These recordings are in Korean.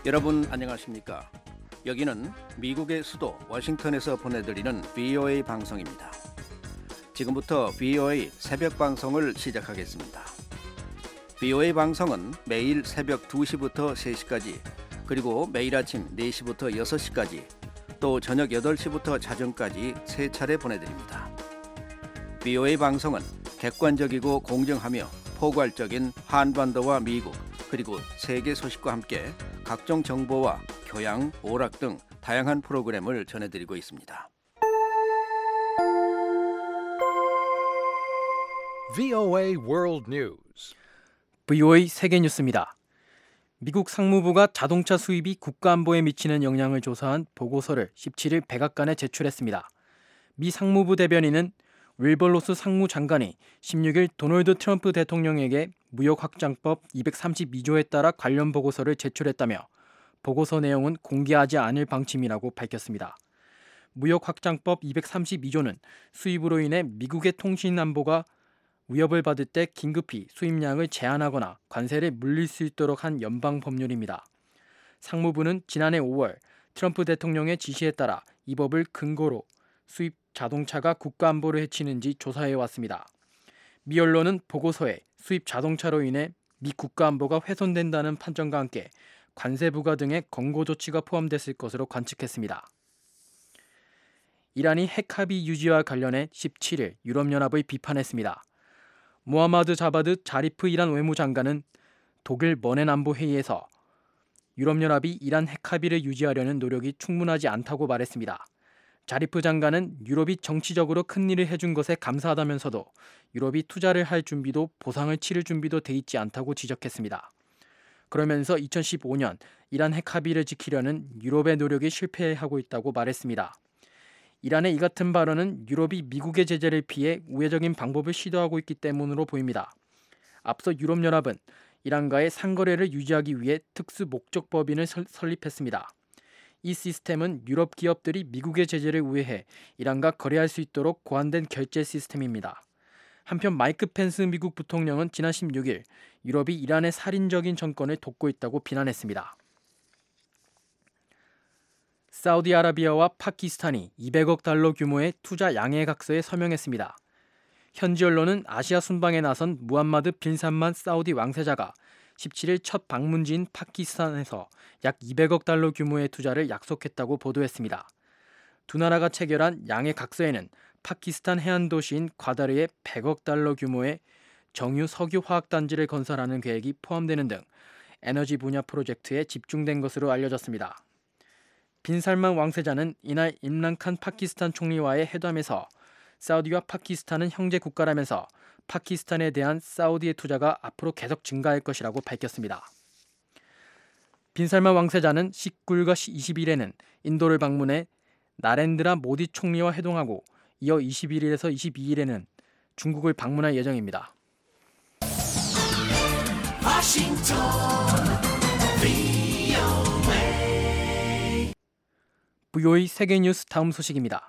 여러분 안녕하십니까? 여기는 미국의 수도 워싱턴에서 보내드리는 VOA 방송입니다. 지금부터 VOA 새벽 방송을 시작하겠습니다. VOA 방송은 매일 새벽 2시부터 3시까지, 그리고 매일 아침 4시부터 6시까지, 또 저녁 8시부터 자정까지 3차례 보내드립니다. VOA 방송은 객관적이고 공정하며 포괄적인 한반도와 미국, 그리고 세계 소식과 함께 각종 정보와 교양, 오락 등 다양한 프로그램을 전해드리고 있습니다. VOA World News. VOA 세계 뉴스입니다. 미국 상무부가 자동차 수입이 국가 안보에 미치는 영향을 조사한 보고서를 17일 백악관에 제출했습니다. 미 상무부 대변인은 윌버 로스 상무장관이 16일 도널드 트럼프 대통령에게 무역확장법 232조에 따라 관련 보고서를 제출했다며 보고서 내용은 공개하지 않을 방침이라고 밝혔습니다. 무역확장법 232조는 수입으로 인해 미국의 통신 안보가 위협을 받을 때 긴급히 수입량을 제한하거나 관세를 물릴 수 있도록 한 연방 법률입니다. 상무부는 지난해 5월 트럼프 대통령의 지시에 따라 이 법을 근거로 수입 자동차가 국가 안보를 해치는지 조사해 왔습니다. 미 언론은 보고서에 수입 자동차로 인해 미 국가 안보가 훼손된다는 판정과 함께 관세 부과 등의 권고 조치가 포함됐을 것으로 관측했습니다. 이란이 핵 합의 유지와 관련해 17일 유럽연합을 비판했습니다. 모하마드 자바드 자리프 이란 외무장관은 독일 머넨 안보회의에서 유럽연합이 이란 핵 합의를 유지하려는 노력이 충분하지 않다고 말했습니다. 자리프 장관은 유럽이 정치적으로 큰 일을 해준 것에 감사하다면서도 유럽이 투자를 할 준비도 보상을 치를 준비도 돼 있지 않다고 지적했습니다. 그러면서 2015년 이란 핵 합의를 지키려는 유럽의 노력이 실패하고 있다고 말했습니다. 이란의 이 같은 발언은 유럽이 미국의 제재를 피해 우회적인 방법을 시도하고 있기 때문으로 보입니다. 앞서 유럽연합은 이란과의 상거래를 유지하기 위해 특수 목적 법인을 설립했습니다. 이 시스템은 유럽 기업들이 미국의 제재를 우회해 이란과 거래할 수 있도록 고안된 결제 시스템입니다. 한편 마이크 펜스 미국 부통령은 지난 16일 유럽이 이란의 살인적인 정권을 돕고 있다고 비난했습니다. 사우디아라비아와 파키스탄이 200억 달러 규모의 투자 양해각서에 서명했습니다. 현지 언론은 아시아 순방에 나선 무함마드 빈 살만 사우디 왕세자가 17일 첫 방문지인 파키스탄에서 약 200억 달러 규모의 투자를 약속했다고 보도했습니다. 두 나라가 체결한 양해각서에는 파키스탄 해안 도시인 과다르에 100억 달러 규모의 정유 석유 화학단지를 건설하는 계획이 포함되는 등 에너지 분야 프로젝트에 집중된 것으로 알려졌습니다. 빈 살만 왕세자는 이날 임란 칸 파키스탄 총리와의 회담에서 사우디와 파키스탄은 형제 국가라면서 파키스탄에 대한 사우디의 투자가 앞으로 계속 증가할 것이라고 밝혔습니다. 빈 살만 왕세자는 19일과 20일에는 인도를 방문해 나렌드라 모디 총리와 회동하고 이어 21일에서 22일에는 중국을 방문할 예정입니다. VOA 세계뉴스 다음 소식입니다.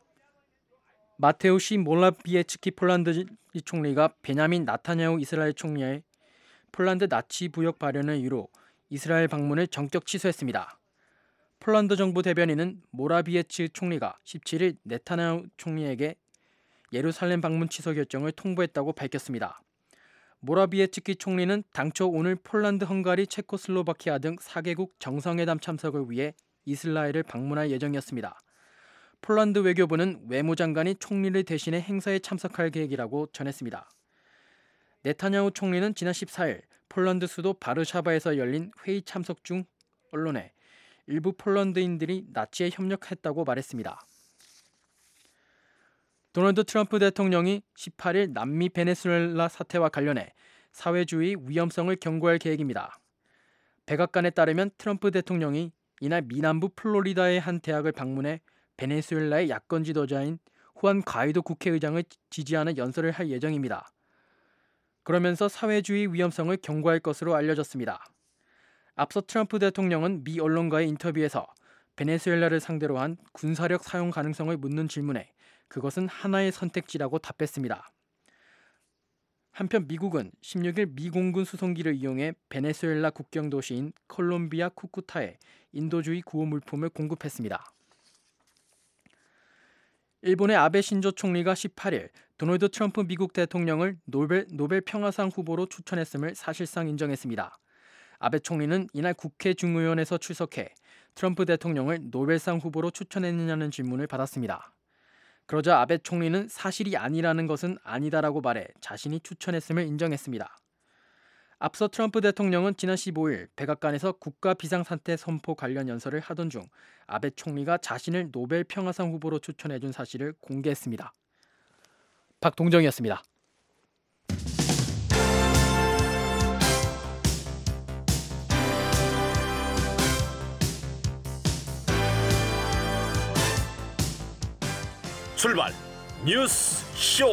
마테우시 몰라비에츠키 폴란드 총리가 베냐민 나타냐후 이스라엘 총리의 폴란드 나치 부역 발언을 이유로 이스라엘 방문을 전격 취소했습니다. 폴란드 정부 대변인은 모라비에츠 총리가 17일 네타냐후 총리에게 예루살렘 방문 취소 결정을 통보했다고 밝혔습니다. 모라비에츠키 총리는 당초 오늘 폴란드, 헝가리, 체코슬로바키아 등 4개국 정상회담 참석을 위해 이스라엘을 방문할 예정이었습니다. 폴란드 외교부는 외무장관이 총리를 대신해 행사에 참석할 계획이라고 전했습니다. 네타냐후 총리는 지난 14일 폴란드 수도 바르샤바에서 열린 회의 참석 중 언론에 일부 폴란드인들이 나치에 협력했다고 말했습니다. 도널드 트럼프 대통령이 18일 남미 베네수엘라 사태와 관련해 사회주의 위험성을 경고할 계획입니다. 백악관에 따르면 트럼프 대통령이 이날 미남부 플로리다의 한 대학을 방문해 베네수엘라의 야권 지도자인 후안 과이도 국회의장을 지지하는 연설을 할 예정입니다. 그러면서 사회주의 위험성을 경고할 것으로 알려졌습니다. 앞서 트럼프 대통령은 미 언론과의 인터뷰에서 베네수엘라를 상대로 한 군사력 사용 가능성을 묻는 질문에 그것은 하나의 선택지라고 답했습니다. 한편 미국은 16일 미 공군 수송기를 이용해 베네수엘라 국경 도시인 콜롬비아 쿠쿠타에 인도주의 구호 물품을 공급했습니다. 일본의 아베 신조 총리가 18일 도널드 트럼프 미국 대통령을 노벨 평화상 후보로 추천했음을 사실상 인정했습니다. 아베 총리는 이날 국회 중의원에서 출석해 트럼프 대통령을 노벨상 후보로 추천했느냐는 질문을 받았습니다. 그러자 아베 총리는 사실이 아니라는 것은 아니다라고 말해 자신이 추천했음을 인정했습니다. 앞서 트럼프 대통령은 지난 15일 백악관에서 국가 비상사태 선포 관련 연설을 하던 중 아베 총리가 자신을 노벨 평화상 후보로 추천해준 사실을 공개했습니다. 박동정이었습니다. 출발 뉴스 쇼.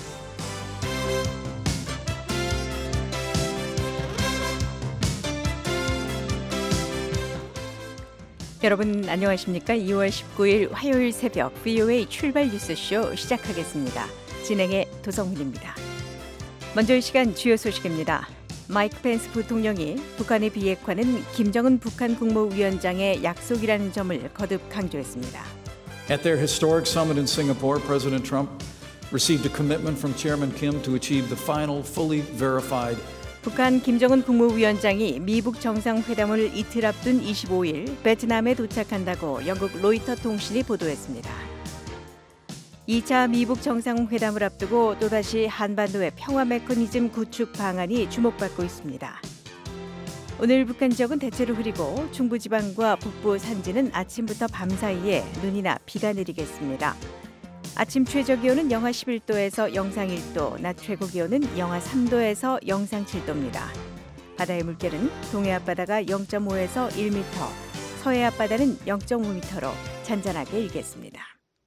여러분 안녕하십니까? 2월 19일 화요일 새벽 VOA 출발 뉴스쇼 시작하겠습니다. 진행의 도성훈입니다. 먼저 이 시간 주요 소식입니다. 마이크 펜스 부통령이 북한의 비핵화는 김정은 북한 국무위원장의 약속이라는 점을 거듭 강조했습니다. At their historic summit in Singapore, President Trump received a commitment from Chairman Kim to achieve the final, fully verified 북한 김정은 국무위원장이 미북 정상회담을 이틀 앞둔 25일 베트남에 도착한다고 영국 로이터 통신이 보도했습니다. 2차 미북 정상회담을 앞두고 또다시 한반도의 평화 메커니즘 구축 방안이 주목받고 있습니다. 오늘 북한 지역은 대체로 흐리고 중부지방과 북부 산지는 아침부터 밤 사이에 눈이나 비가 내리겠습니다. 아침 최저기온은 영하 11도에서 영상 1도, 낮 최고기온은 영하 3도에서 영상 7도입니다. 바다의 물결은 동해 앞바다가 0.5에서 1m, 서해 앞바다는 0.5m로 잔잔하게 일겠습니다.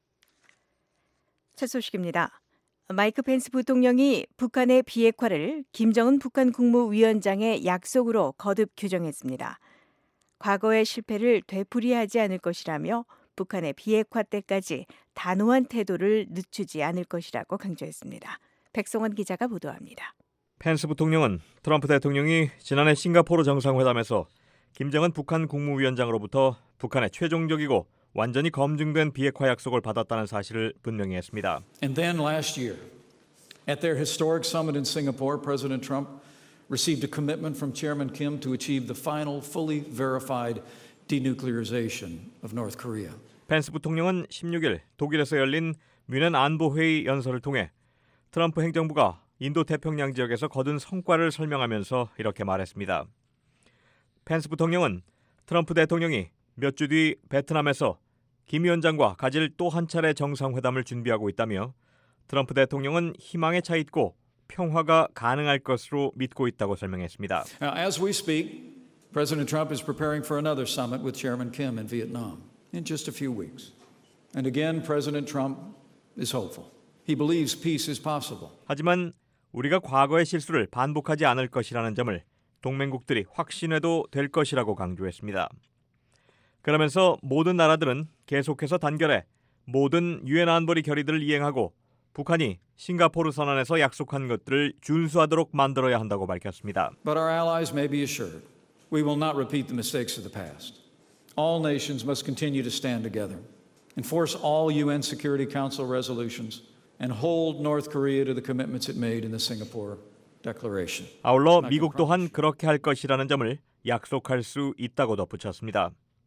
첫 소식입니다. 마이크 펜스 부통령이 북한의 비핵화를 김정은 북한 국무위원장의 약속으로 거듭 규정했습니다. 과거의 실패를 되풀이하지 않을 것이라며 북한의 비핵화 때까지 단호한 태도를 늦추지 않을 것이라고 강조했습니다. 백성원 기자가 보도합니다. 펜스 부통령은 트럼프 대통령이 지난해 싱가포르 정상회담에서 김정은 북한 국무위원장으로부터 북한의 최종적이고 완전히 검증된 비핵화 약속을 받았다는 사실을 분명히 했습니다. And then last year, at their historic summit in Singapore, President Trump received a commitment from Chairman Kim to achieve the final, fully verified denuclearization of North Korea. 펜스 부통령은 16일 독일에서 열린 뮌헨 안보회의 연설을 통해 트럼프 행정부가 인도 태평양 지역에서 거둔 성과를 설명하면서 이렇게 말했습니다. 펜스 부통령은 트럼프 대통령이 몇 주 뒤 베트남에서 김 위원장과 가질 또 한 차례 정상회담을 준비하고 있다며 트럼프 대통령은 희망에 차 있고 평화가 가능할 것으로 믿고 있다고 설명했습니다. Now, as we speak, President Trump is preparing for another summit with Chairman Kim in Vietnam in just a few weeks. And again, President Trump is hopeful. He believes peace is possible. 하지만 우리가 과거의 실수를 반복하지 않을 것이라는 점을 동맹국들이 확신해도 될 것이라고 강조했습니다. 그러면서 모든 나라들은 계속해서 단결해 모든 유엔 안보리 결의들을 이행하고 북한이 싱가포르 선언에서 약속한 것들을 준수하도록 만들어야 한다고 밝혔습니다. But our allies may be assured we will not repeat the mistakes of the past. All nations must continue to stand together, enforce all UN Security Council resolutions, and hold North Korea to the commitments it made in the Singapore Declaration. 아울러 미국 또한 그렇게 할 것이라는 점을 약속할 수 있다고 덧붙였습니다.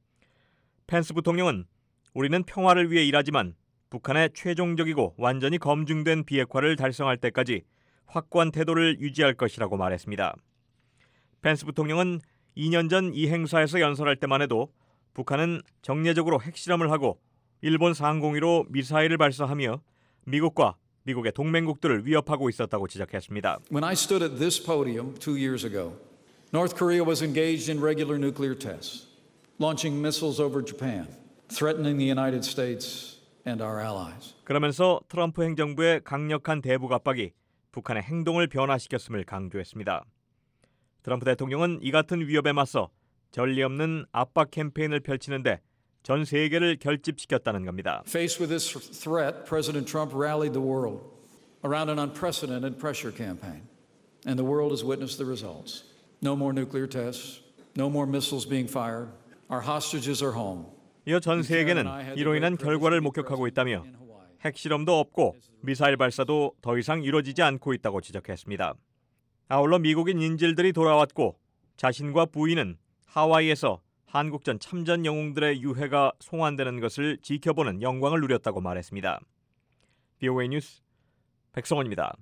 펜스 부통령은 우리는 평화를 위해 일하지만 북한의 최종적이고 완전히 검증된 비핵화를 달성할 때까지 확고한 태도를 유지할 것이라고 말했습니다. 펜스 부통령은 2년 전 이 행사에서 연설할 때만 해도 북한은 정례적으로 핵실험을 하고 일본 상공위로 미사일을 발사하며 미국과 미국의 동맹국들을 위협하고 있었다고 지적했습니다. When I stood at this podium 2 years ago, North Korea was engaged in regular nuclear tests, launching missiles over Japan, threatening the United States and our allies. 그러면서 트럼프 행정부의 강력한 대북 압박이 북한의 행동을 변화시켰음을 강조했습니다. 트럼프 대통령은 이 같은 위협에 맞서 전례 없는 압박 캠페인을 펼치는데 전 세계를 결집시켰다는 겁니다. Faced with this threat, President Trump rallied the world around an unprecedented pressure campaign. and the world has witnessed the results. No more nuclear tests, no more missiles being fired. Our hostages are home. 이어 전 세계는 이로 인한 결과를 목격하고 있다며 핵실험도 없고 미사일 발사도 더 이상 이루어지지 않고 있다고 지적했습니다. 아울러 미국인 인질들이 돌아왔고 자신과 부인은 하와이에서 한국전 참전 영웅들의 유해가 송환되는 것을 지켜보는 영광을 누렸다고 말했습니다. VOA 뉴스 백성원입니다.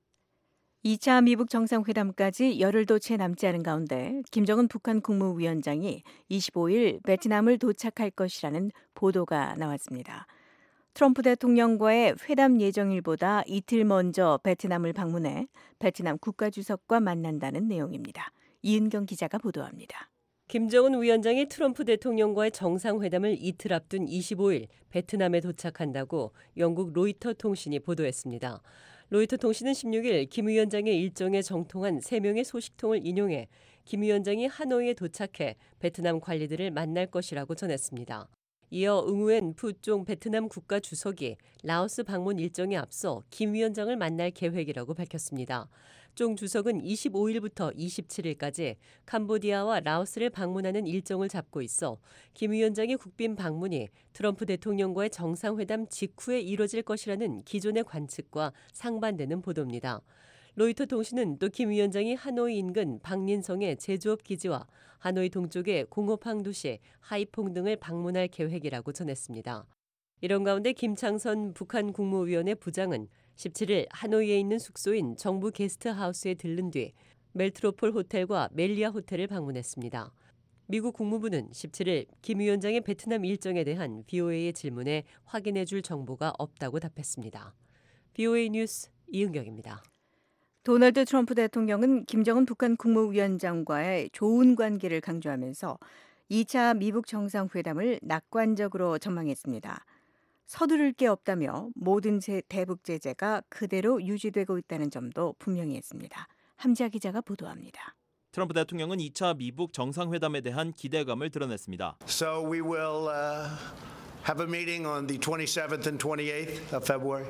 2차 미북 정상회담까지 열흘도 채 남지 않은 가운데 김정은 북한 국무위원장이 25일 베트남을 도착할 것이라는 보도가 나왔습니다. 트럼프 대통령과의 회담 예정일보다 이틀 먼저 베트남을 방문해 베트남 국가주석과 만난다는 내용입니다. 이은경 기자가 보도합니다. 김정은 위원장이 트럼프 대통령과의 정상회담을 이틀 앞둔 25일 베트남에 도착한다고 영국 로이터 통신이 보도했습니다. 로이터 통신은 16일 김 위원장의 일정에 정통한 3명의 소식통을 인용해 김 위원장이 하노이에 도착해 베트남 관리들을 만날 것이라고 전했습니다. 이어 응우엔 푸종 베트남 국가주석이 라오스 방문 일정에 앞서 김 위원장을 만날 계획이라고 밝혔습니다. 종 주석은 25일부터 27일까지 캄보디아와 라오스를 방문하는 일정을 잡고 있어 김 위원장의 국빈 방문이 트럼프 대통령과의 정상회담 직후에 이뤄질 것이라는 기존의 관측과 상반되는 보도입니다. 로이터 통신은 또 김 위원장이 하노이 인근 박린성의 제조업 기지와 하노이 동쪽의 공업항 도시 하이퐁 등을 방문할 계획이라고 전했습니다. 이런 가운데 김창선 북한 국무위원회 부장은 17일 하노이에 있는 숙소인 정부 게스트하우스에 들른 뒤 멜트로폴 호텔과 멜리아 호텔을 방문했습니다. 미국 국무부는 17일 김 위원장의 베트남 일정에 대한 VOA의 질문에 확인해 줄 정보가 없다고 답했습니다. VOA 뉴스 이은경입니다. 도널드 트럼프 대통령은 김정은 북한 국무위원장과의 좋은 관계를 강조하면서 2차 미북 정상회담을 낙관적으로 전망했습니다. 서두를 게 없다며 모든 대북 제재가 그대로 유지되고 있다는 점도 분명히 했습니다. 함지아 기자가 보도합니다. 트럼프 대통령은 2차 미북 정상회담에 대한 기대감을 드러냈습니다. So we will have a meeting on the 27th and 28th of February.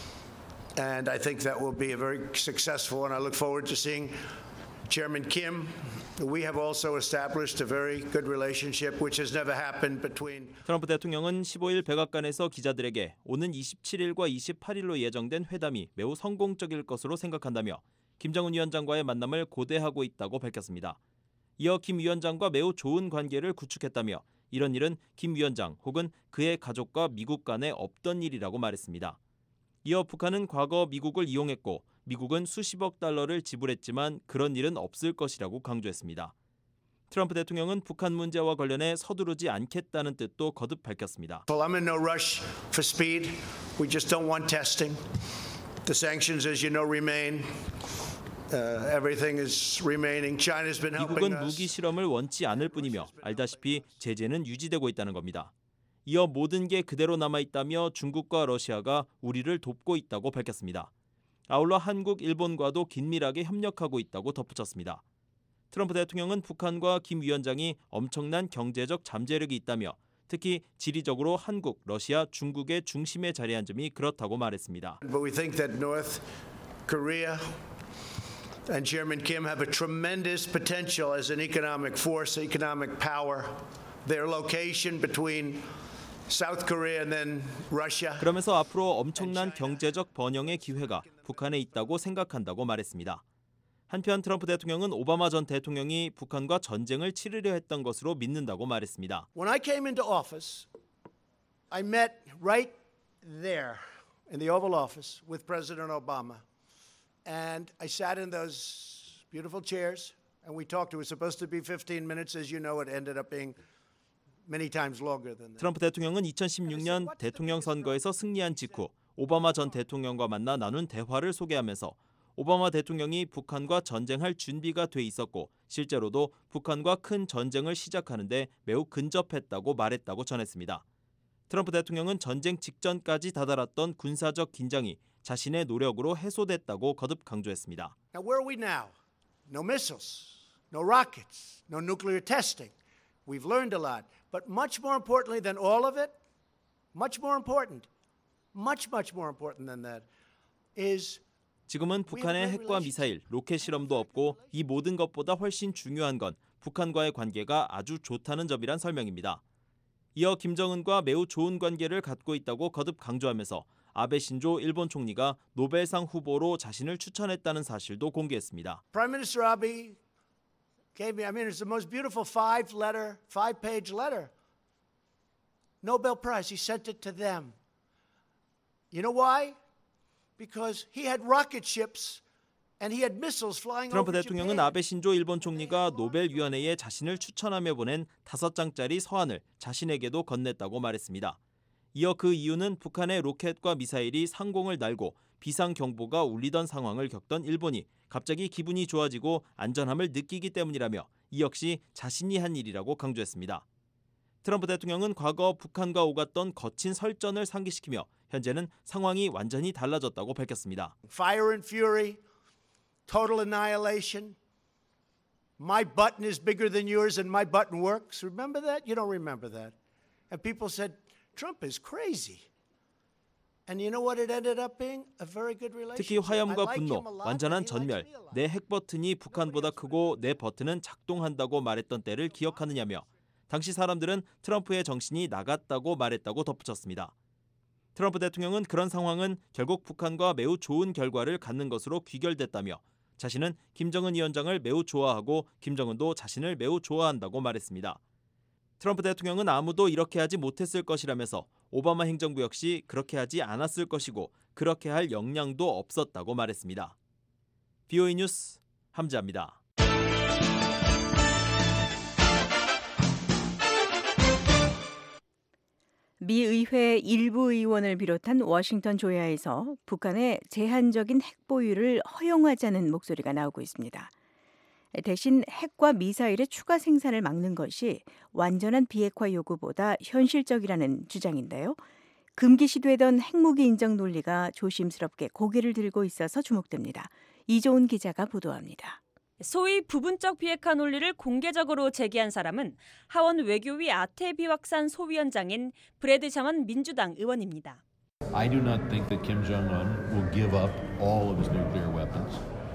And I think that will be a very successful and I look forward to seeing Chairman Kim. We have also established a very good relationship which has never happened between 트럼프 대통령은 15일 백악관에서 기자들에게 오는 27일과 28일로 예정된 회담이 매우 성공적일 것으로 생각한다며 김정은 위원장과의 만남을 고대하고 있다고 밝혔습니다. 이어 김 위원장과 매우 좋은 관계를 구축했다며 이런 일은 김 위원장 혹은 그의 가족과 미국 간에 없던 일이라고 말했습니다. 이어 북한은 과거 미국을 이용했고 미국은 수십억 달러를 지불했지만 그런 일은 없을 것이라고 강조했습니다. 트럼프 대통령은 북한 문제와 관련해 서두르지 않겠다는 뜻도 거듭 밝혔습니다. Well, I'm in no rush for speed. We just don't want testing. The sanctions, as you know, remain. Everything is remaining. China's been helping 미국은 us. 무기 실험을 원치 않을 뿐이며 알다시피 제재는 유지되고 있다는 겁니다. 이어 모든 게 그대로 남아있다며 중국과 러시아가 우리를 돕고 있다고 밝혔습니다. 아울러 한국, 일본과도 긴밀하게 협력하고 있다고 덧붙였습니다. 트럼프 대통령은 북한과 김 위원장이 엄청난 경제적 잠재력이 있다며 특히 지리적으로 한국, 러시아, 중국의 중심에 자리한 점이 그렇다고 말했습니다. But we think that North Korea and Chairman Kim have a tremendous potential as an economic force, economic power. Their location between South Korea and then Russia. 그러면서 앞으로 엄청난 경제적 번영의 기회가 북한에 있다고 생각한다고 말했습니다. 한편 트럼프 대통령은 오바마 전 대통령이 북한과 전쟁을 치르려 했던 것으로 믿는다고 말했습니다. When I came into office, I met right there in the Oval Office with President Obama. And I sat in those beautiful chairs and we talked. It was supposed to be 15 minutes. As you know, it ended up being many times longer than that. 트럼프 대통령은 2016년 대통령 선거에서 승리한 직후 오바마 전 대통령과 만나 나눈 대화를 소개하면서 오바마 대통령이 북한과 전쟁할 준비가 돼 있었고 실제로도 북한과 큰 전쟁을 시작하는데 매우 근접했다고 말했다고 전했습니다. 트럼프 대통령은 전쟁 직전까지 다다랐던 군사적 긴장이 자신의 노력으로 해소됐다고 거듭 강조했습니다. Now where are we now? No missiles, no rockets, no nuclear testing. We've learned a lot. But much more importantly than all of it, much more important than that is 지금은 북한의 핵과 미사일, 로켓 실험도 없고 이 모든 것보다 훨씬 중요한 건 북한과의 관계가 아주 좋다는 점이란 설명입니다. 이어 김정은과 매우 좋은 관계를 갖고 있다고 거듭 강조하면서 아베 신조 일본 총리가 노벨상 후보로 자신을 추천했다는 사실도 공개했습니다. Prime Minister Abe gave me, it's the most beautiful five-page letter. Nobel Prize, he sent it to them. You know why? Because he had rocket ships and he had missiles flying over 트럼프 대통령은 아베 신조 일본 총리가 노벨위원회에 자신을 추천하며 보낸 5장짜리 서한을 자신에게도 건넸다고 말했습니다. 이어 그 이유는 북한의 로켓과 미사일이 상공을 날고 비상경보가 울리던 상황을 겪던 일본이 갑자기 기분이 좋아지고 안전함을 느끼기 때문이라며 이 역시 자신이 한 일이라고 강조했습니다. 트럼프 대통령은 과거 북한과 오갔던 거친 설전을 상기시키며 현재는 상황이 완전히 달라졌다고 밝혔습니다. Fire and fury, total annihilation. My button is bigger than yours and my button works. Remember that? You don't remember that. And people said, Trump is crazy. And you know what it ended up being? A very good relationship. 특히 화염과 분노, 완전한 전멸, 내 핵 버튼이 북한보다 크고 내 버튼은 작동한다고 말했던 때를 기억하느냐며 당시 사람들은 트럼프의 정신이 나갔다고 말했다고 덧붙였습니다. 트럼프 대통령은 그런 상황은 결국 북한과 매우 좋은 결과를 갖는 것으로 귀결됐다며 자신은 김정은 위원장을 매우 좋아하고 김정은도 자신을 매우 좋아한다고 말했습니다. 트럼프 대통령은 아무도 이렇게 하지 못했을 것이라면서 오바마 행정부 역시 그렇게 하지 않았을 것이고 그렇게 할 역량도 없었다고 말했습니다. VOA 뉴스 함지아입니다. 미 의회 일부 의원을 비롯한 워싱턴 조야에서 북한의 제한적인 핵 보유를 허용하자는 목소리가 나오고 있습니다. 대신 핵과 미사일의 추가 생산을 막는 것이 완전한 비핵화 요구보다 현실적이라는 주장인데요. 금기 시되던 핵무기 인정 논리가 조심스럽게 고개를 들고 있어서 주목됩니다. 이조은 기자가 보도합니다. 소위 부분적 비핵화 논리를 공개적으로 제기한 사람은 하원 외교위 아태 비확산 소위원장인 브래드 샤먼 민주당 의원입니다. I do not think that Kim Jong-un will give up all of his nuclear weapons.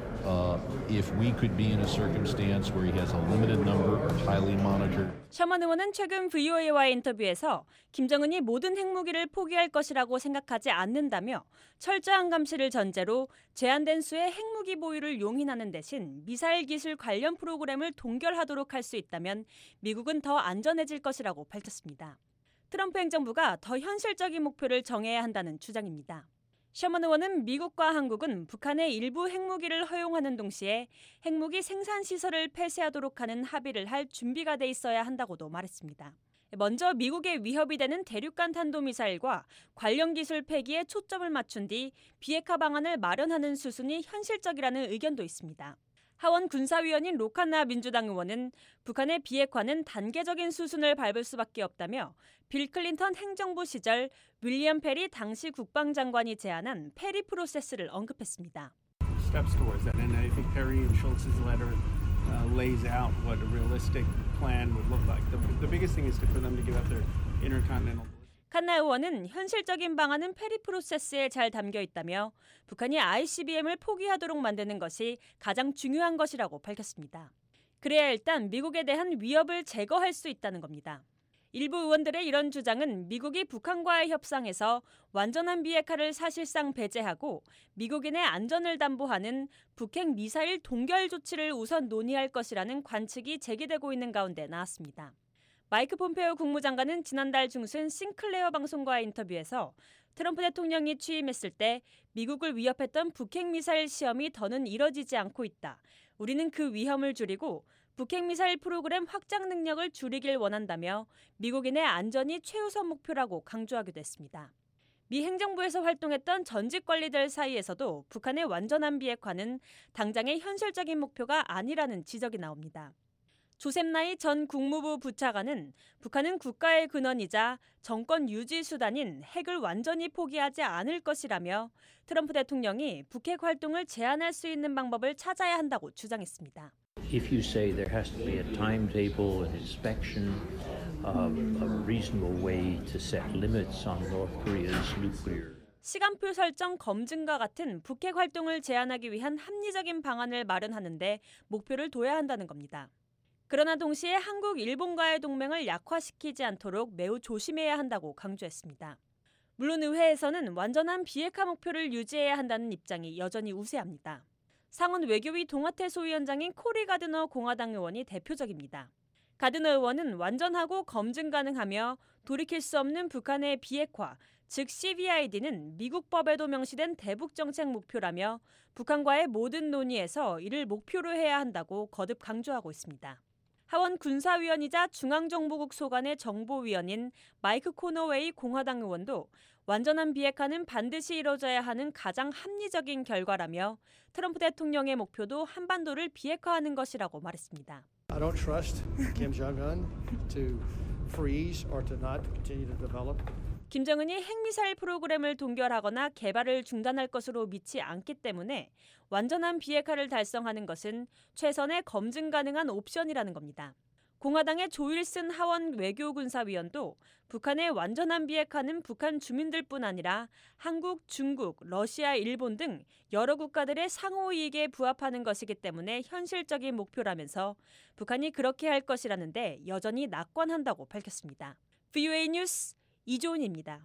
If we could be in a circumstance where he has a limited number of highly monitored. 샤먼 의원은 최근 VOA와의 인터뷰에서 김정은이 모든 핵무기를 포기할 것이라고 생각하지 않는다며 철저한 감시를 전제로 제한된 수의 핵무기 보유를 용인하는 대신 미사일 기술 관련 프로그램을 동결하도록 할 수 있다면 미국은 더 안전해질 것이라고 밝혔습니다. 트럼프 행정부가 더 현실적인 목표를 정해야 한다는 주장입니다. 셔먼 의원은 미국과 한국은 북한의 일부 핵무기를 허용하는 동시에 핵무기 생산 시설을 폐쇄하도록 하는 합의를 할 준비가 돼 있어야 한다고도 말했습니다. 먼저 미국의 위협이 되는 대륙간 탄도미사일과 관련 기술 폐기에 초점을 맞춘 뒤 비핵화 방안을 마련하는 수순이 현실적이라는 의견도 있습니다. 하원 군사위원인 로칸나 민주당 의원은 북한의 비핵화는 단계적인 수순을 밟을 수밖에 없다며 빌 클린턴 행정부 시절 윌리엄 페리 당시 국방장관이 제안한 페리 프로세스를 언급했습니다. Steps towards that, and I think Perry and Schultz's letter lays out what a realistic plan would look like. The biggest thing is for them to give up their intercontinental. 칸나 의원은 현실적인 방안은 페리 프로세스에 잘 담겨 있다며 북한이 ICBM을 포기하도록 만드는 것이 가장 중요한 것이라고 밝혔습니다. 그래야 일단 미국에 대한 위협을 제거할 수 있다는 겁니다. 일부 의원들의 이런 주장은 미국이 북한과의 협상에서 완전한 비핵화를 사실상 배제하고 미국인의 안전을 담보하는 북핵 미사일 동결 조치를 우선 논의할 것이라는 관측이 제기되고 있는 가운데 나왔습니다. 마이크 폼페오 국무장관은 지난달 중순 싱클레어 방송과의 인터뷰에서 트럼프 대통령이 취임했을 때 미국을 위협했던 북핵 미사일 시험이 더는 이뤄지지 않고 있다. 우리는 그 위험을 줄이고 북핵 미사일 프로그램 확장 능력을 줄이길 원한다며 미국인의 안전이 최우선 목표라고 강조하기도 했습니다. 미 행정부에서 활동했던 전직 관리들 사이에서도 북한의 완전한 비핵화는 당장의 현실적인 목표가 아니라는 지적이 나옵니다. 조셉 나이 전 국무부 부차관은 북한은 국가의 근원이자 정권 유지 수단인 핵을 완전히 포기하지 않을 것이라며 트럼프 대통령이 북핵 활동을 제한할 수 있는 방법을 찾아야 한다고 주장했습니다. If you say there has to be a timetable, an inspection, a reasonable way to set limits on North Korea's nuclear. 시간표 설정 검증과 같은 북핵 활동을 제한하기 위한 합리적인 방안을 마련하는 데 목표를 둬야 한다는 겁니다. 그러나 동시에 한국, 일본과의 동맹을 약화시키지 않도록 매우 조심해야 한다고 강조했습니다. 물론 의회에서는 완전한 비핵화 목표를 유지해야 한다는 입장이 여전히 우세합니다. 상원 외교위 동아태 소위원장인 코리 가드너 공화당 의원이 대표적입니다. 가드너 의원은 완전하고 검증 가능하며 돌이킬 수 없는 북한의 비핵화, 즉 CVID는 미국 법에도 명시된 대북 정책 목표라며 북한과의 모든 논의에서 이를 목표로 해야 한다고 거듭 강조하고 있습니다. 하원 군사위원이자 중앙정보국 소관의 정보위원인 마이크 코너웨이 공화당 의원도 완전한 비핵화는 반드시 이뤄져야 하는 가장 합리적인 결과라며 트럼프 대통령의 목표도 한반도를 비핵화하는 것이라고 말했습니다. I don't trust Kim Jong-un to freeze or to not continue to develop. 김정은이 핵미사일 프로그램을 동결하거나 개발을 중단할 것으로 믿지 않기 때문에 완전한 비핵화를 달성하는 것은 최선의 검증 가능한 옵션이라는 겁니다. 공화당의 조일슨 하원 외교군사위원도 북한의 완전한 비핵화는 북한 주민들뿐 아니라 한국, 중국, 러시아, 일본 등 여러 국가들의 상호이익에 부합하는 것이기 때문에 현실적인 목표라면서 북한이 그렇게 할 것이라는데 여전히 낙관한다고 밝혔습니다. VOA 뉴스 이조은입니다.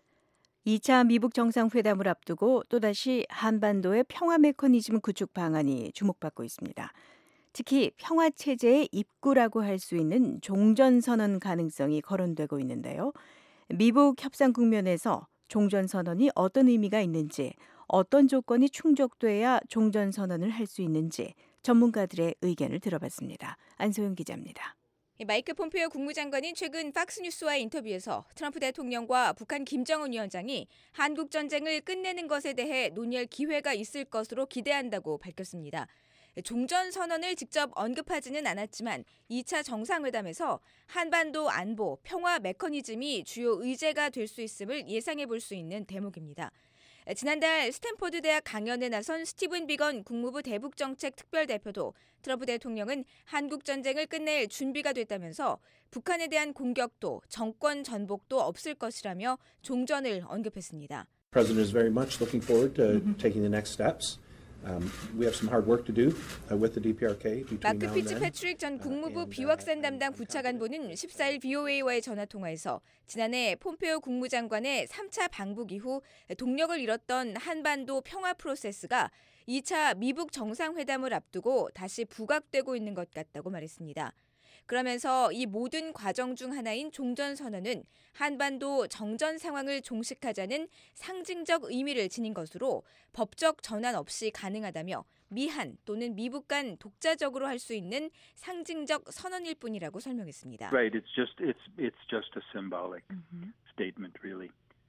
2차 미북 정상회담을 앞두고 또다시 한반도의 평화 메커니즘 구축 방안이 주목받고 있습니다. 특히 평화체제의 입구라고 할 수 있는 종전선언 가능성이 거론되고 있는데요. 미북 협상 국면에서 종전선언이 어떤 의미가 있는지, 어떤 조건이 충족돼야 종전선언을 할 수 있는지 전문가들의 의견을 들어봤습니다. 안소영 기자입니다. 마이크 폼페이오 국무장관은 최근 팍스뉴스와의 인터뷰에서 트럼프 대통령과 북한 김정은 위원장이 한국 전쟁을 끝내는 것에 대해 논의할 기회가 있을 것으로 기대한다고 밝혔습니다. 종전선언을 직접 언급하지는 않았지만 2차 정상회담에서 한반도 안보, 평화 메커니즘이 주요 의제가 될 수 있음을 예상해 볼 수 있는 대목입니다. 지난달 스탠포드 대학 강연에 나선 스티븐 비건 국무부 대북정책 특별대표도 트럼프 대통령은 한국 전쟁을 끝낼 준비가 됐다면서 북한에 대한 공격도 정권 전복도 없을 것이라며 종전을 언급했습니다. The President is very much looking forward to taking the next steps. We have some hard work to do with the DPRK between 마크 now and then. 피츠패트릭 전 국무부 비확산 담당 부차관보는 14일 VOA와의 전화통화에서 지난해 폼페이오 국무장관의 3차 방북 이후 동력을 잃었던 한반도 평화 프로세스가 2차 미북 정상회담을 앞두고 다시 부각되고 있는 것 같다고 말했습니다. 그러면서 이 모든 과정 중 하나인 종전선언은 한반도 정전 상황을 종식하자는 상징적 의미를 지닌 것으로 법적 전환 없이 가능하다며 미한 또는 미북 간 독자적으로 할 수 있는 상징적 선언일 뿐이라고 설명했습니다. Right, it's just a symbolic statement, really.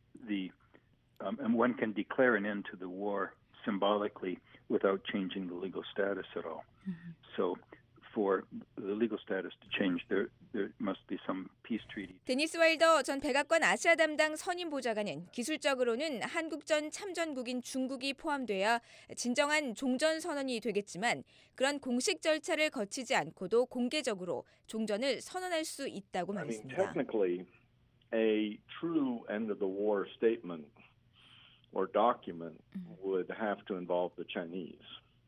And one can declare an end to the war symbolically without changing the legal status at all. So. For the legal status to change, there must be some peace treaty. 데니스 와일더 전 백악관 아시아 담당 선임 보좌관은 기술적으로는 한국전 참전국인 중국이 포함돼야 진정한 종전 선언이 되겠지만 그런 공식 절차를 거치지 않고도 공개적으로 종전을 선언할 수 있다고 말했습니다. Technically, a true end of the war statement or document would have to involve the Chinese.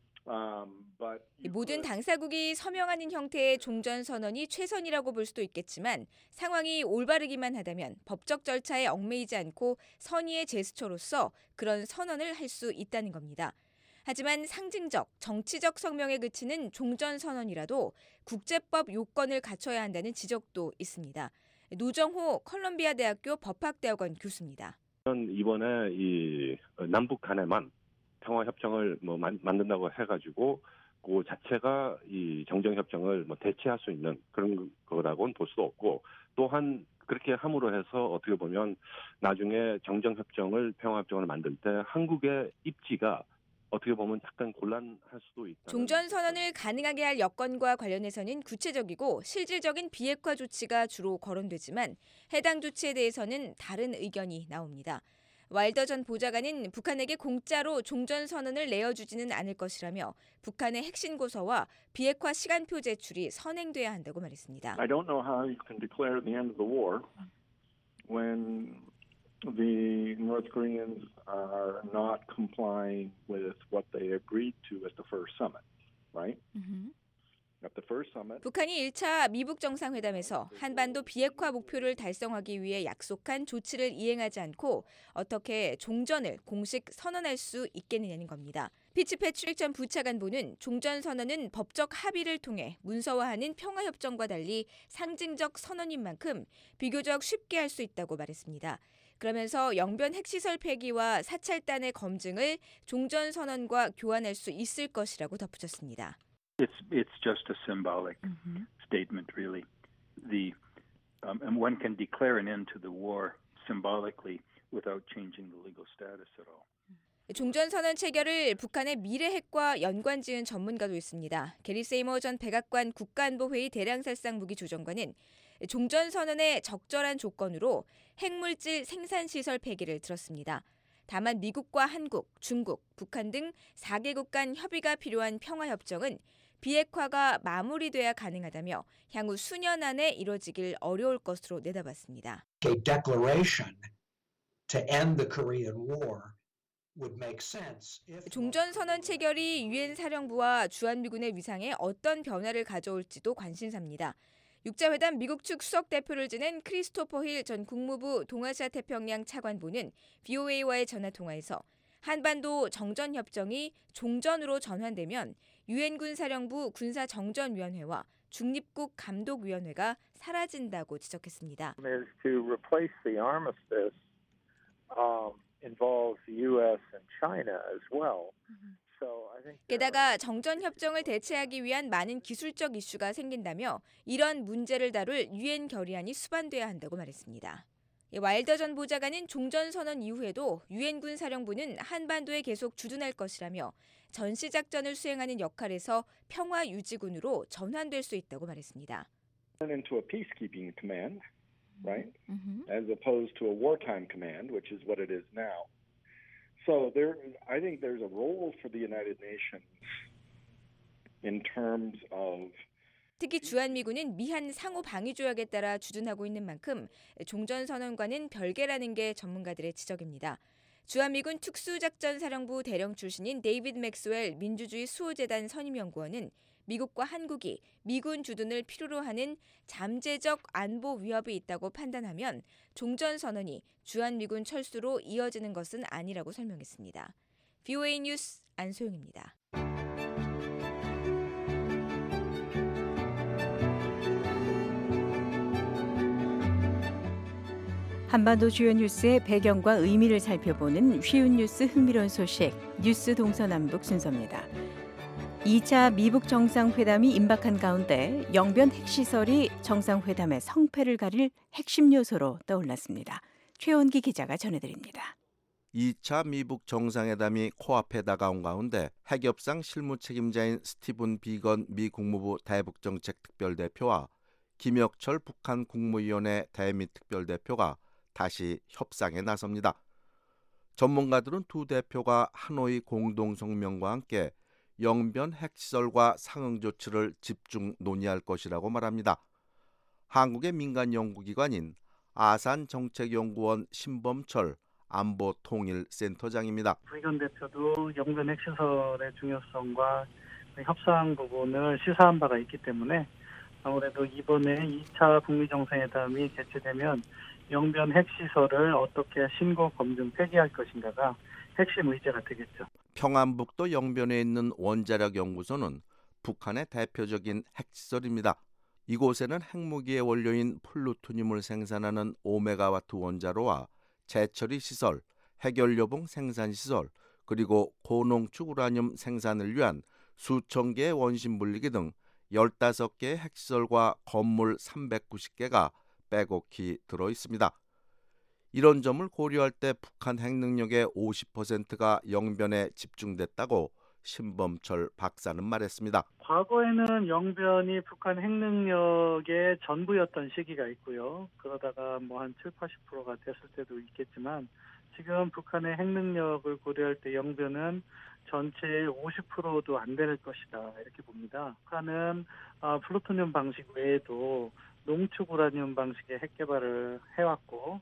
모든 당사국이 서명하는 형태의 종전선언이 최선이라고 볼 수도 있겠지만 상황이 올바르기만 하다면 법적 절차에 얽매이지 않고 선의의 제스처로서 그런 선언을 할 수 있다는 겁니다. 하지만 상징적, 정치적 성명에 그치는 종전선언이라도 국제법 요건을 갖춰야 한다는 지적도 있습니다. 노정호 컬럼비아 대학교 법학대학원 교수입니다. 이번에 이 남북 간에만 평화 협정을 만든다고 해가지고 그 자체가 이 정전 협정을 대체할 수 있는 그런 거라고는 볼 수도 없고 또한 그렇게 함으로 해서 어떻게 보면 나중에 정전 협정을 평화 협정을 만들 때 한국의 입지가 어떻게 보면 약간 곤란할 수도 있다. 종전 선언을 가능하게 할 여건과 관련해서는 구체적이고 실질적인 비핵화 조치가 주로 거론되지만 해당 조치에 대해서는 다른 의견이 나옵니다. 와일더 전 보좌관은 북한에게 공짜로 종전선언을 내어주지는 않을 것이라며 북한의 핵심 고서와 비핵화 시간표 제출이 선행돼야 한다고 말했습니다. I don't know how you can declare the end of the war when the North Koreans are not complying with what they agreed to at the first summit, right? At the first summit, 북한이 1차 미북 정상회담에서 한반도 비핵화 목표를 달성하기 위해 약속한 조치를 이행하지 않고 어떻게 종전을 공식 선언할 수 있겠느냐는 겁니다. 피츠패트릭 전 부차관보는 종전 선언은 법적 합의를 통해 문서화하는 평화협정과 달리 상징적 선언인 만큼 비교적 쉽게 할 수 있다고 말했습니다. 그러면서 영변 핵시설 폐기와 사찰단의 검증을 종전 선언과 교환할 수 있을 것이라고 덧붙였습니다. It's just a symbolic statement, really. And one can declare an end to the war symbolically without changing the legal status at all. 종전선언 체결을 북한의 미래 핵과 연관지은 전문가도 있습니다. 게리 세이머 전 백악관 국가안보회의 대량살상 무기조정관은 종전선언의 적절한 조건으로 핵물질 생산시설 폐기를 들었습니다. 다만 미국과 한국, 중국, 북한 등 4개국 간 협의가 필요한 평화협정은 비핵화가 마무리돼야 가능하다며 향후 수년 안에 이뤄지길 어려울 것으로 내다봤습니다. A declaration to end the Korean War would make sense if 종전선언 체결이 유엔 사령부와 주한미군의 위상에 어떤 변화를 가져올지도 관심사입니다. 육자회담 미국 측 수석 대표를 지낸 크리스토퍼 힐 전 국무부 동아시아 태평양 차관보는 VOA와의 전화통화에서 한반도 정전협정이 종전으로 전환되면 유엔군 사령부 군사정전위원회와 중립국 감독위원회가 사라진다고 지적했습니다. Is to replace the armistice involves the U.S. and China as well. 게다가 정전협정을 대체하기 위한 많은 기술적 이슈가 생긴다며 이런 문제를 다룰 유엔 결의안이 수반돼야 한다고 말했습니다. 와일더 전 보좌관은 종전선언 이후에도 유엔군 사령부는 한반도에 계속 주둔할 것이라며 전시작전을 수행하는 역할에서 평화유지군으로 전환될 수 있다고 말했습니다. into a peacekeeping command, right? As opposed to a wartime command, which is what it is now. So I think there's a role for the United Nations in terms of 특히 주한미군은 미한 상호 방위 조약에 따라 주둔하고 있는 만큼 종전선언과는 별개라는 게 전문가들의 지적입니다. 주한미군 특수작전사령부 대령 출신인 데이비드 맥스웰 민주주의 수호재단 선임연구원은 미국과 한국이 미군 주둔을 필요로 하는 잠재적 안보 위협이 있다고 판단하면 종전선언이 주한미군 철수로 이어지는 것은 아니라고 설명했습니다. VOA 뉴스 안소영입니다. 한반도 주요 뉴스의 배경과 의미를 살펴보는 쉬운 뉴스 흥미로운 소식 뉴스 동서남북 순서입니다. 2차 미북 정상회담이 임박한 가운데 영변 핵시설이 정상회담의 성패를 가릴 핵심 요소로 떠올랐습니다. 최원기 기자가 전해드립니다. 2차 미북 정상회담이 코앞에 다가온 가운데 핵협상 실무 책임자인 스티븐 비건 미 국무부 대북정책 특별대표와 김혁철 북한 국무위원회 대미 특별대표가 다시 협상에 나섭니다. 전문가들은 두 대표가 하노이 공동성명과 함께 영변 핵시설과 상응 조치를 집중 논의할 것이라고 말합니다. 한국의 민간 연구기관인 아산정책연구원 신범철 안보통일센터장입니다. 부의견 대표도 영변 핵시설의 중요성과 협상 부분을 시사한 바가 있기 때문에 아무래도 이번에 2차 북미 정상회담이 개최되면 영변 핵시설을 어떻게 신고 검증 폐기할 것인가가 핵심 의제가 되겠죠. 평안북도 영변에 있는 원자력 연구소는 북한의 대표적인 핵시설입니다. 이곳에는 핵무기의 원료인 플루토늄을 생산하는 5메가와트 원자로와 재처리 시설, 핵연료봉 생산 시설, 그리고 고농축 우라늄 생산을 위한 수천 개의 원심 분리기 등 15개의 핵시설과 건물 390개가 빼곡히 들어 있습니다. 이런 점을 고려할 때 북한 핵능력의 50%가 영변에 집중됐다고 신범철 박사는 말했습니다. 과거에는 영변이 북한 핵능력의 전부였던 시기가 있고요. 그러다가 한 7, 80%가 됐을 때도 있겠지만 지금 북한의 핵능력을 고려할 때 영변은 전체의 50%도 안 될 것이다 이렇게 봅니다. 북한은 플루토늄 방식 외에도 농축 우라늄 방식의 핵 개발을 해왔고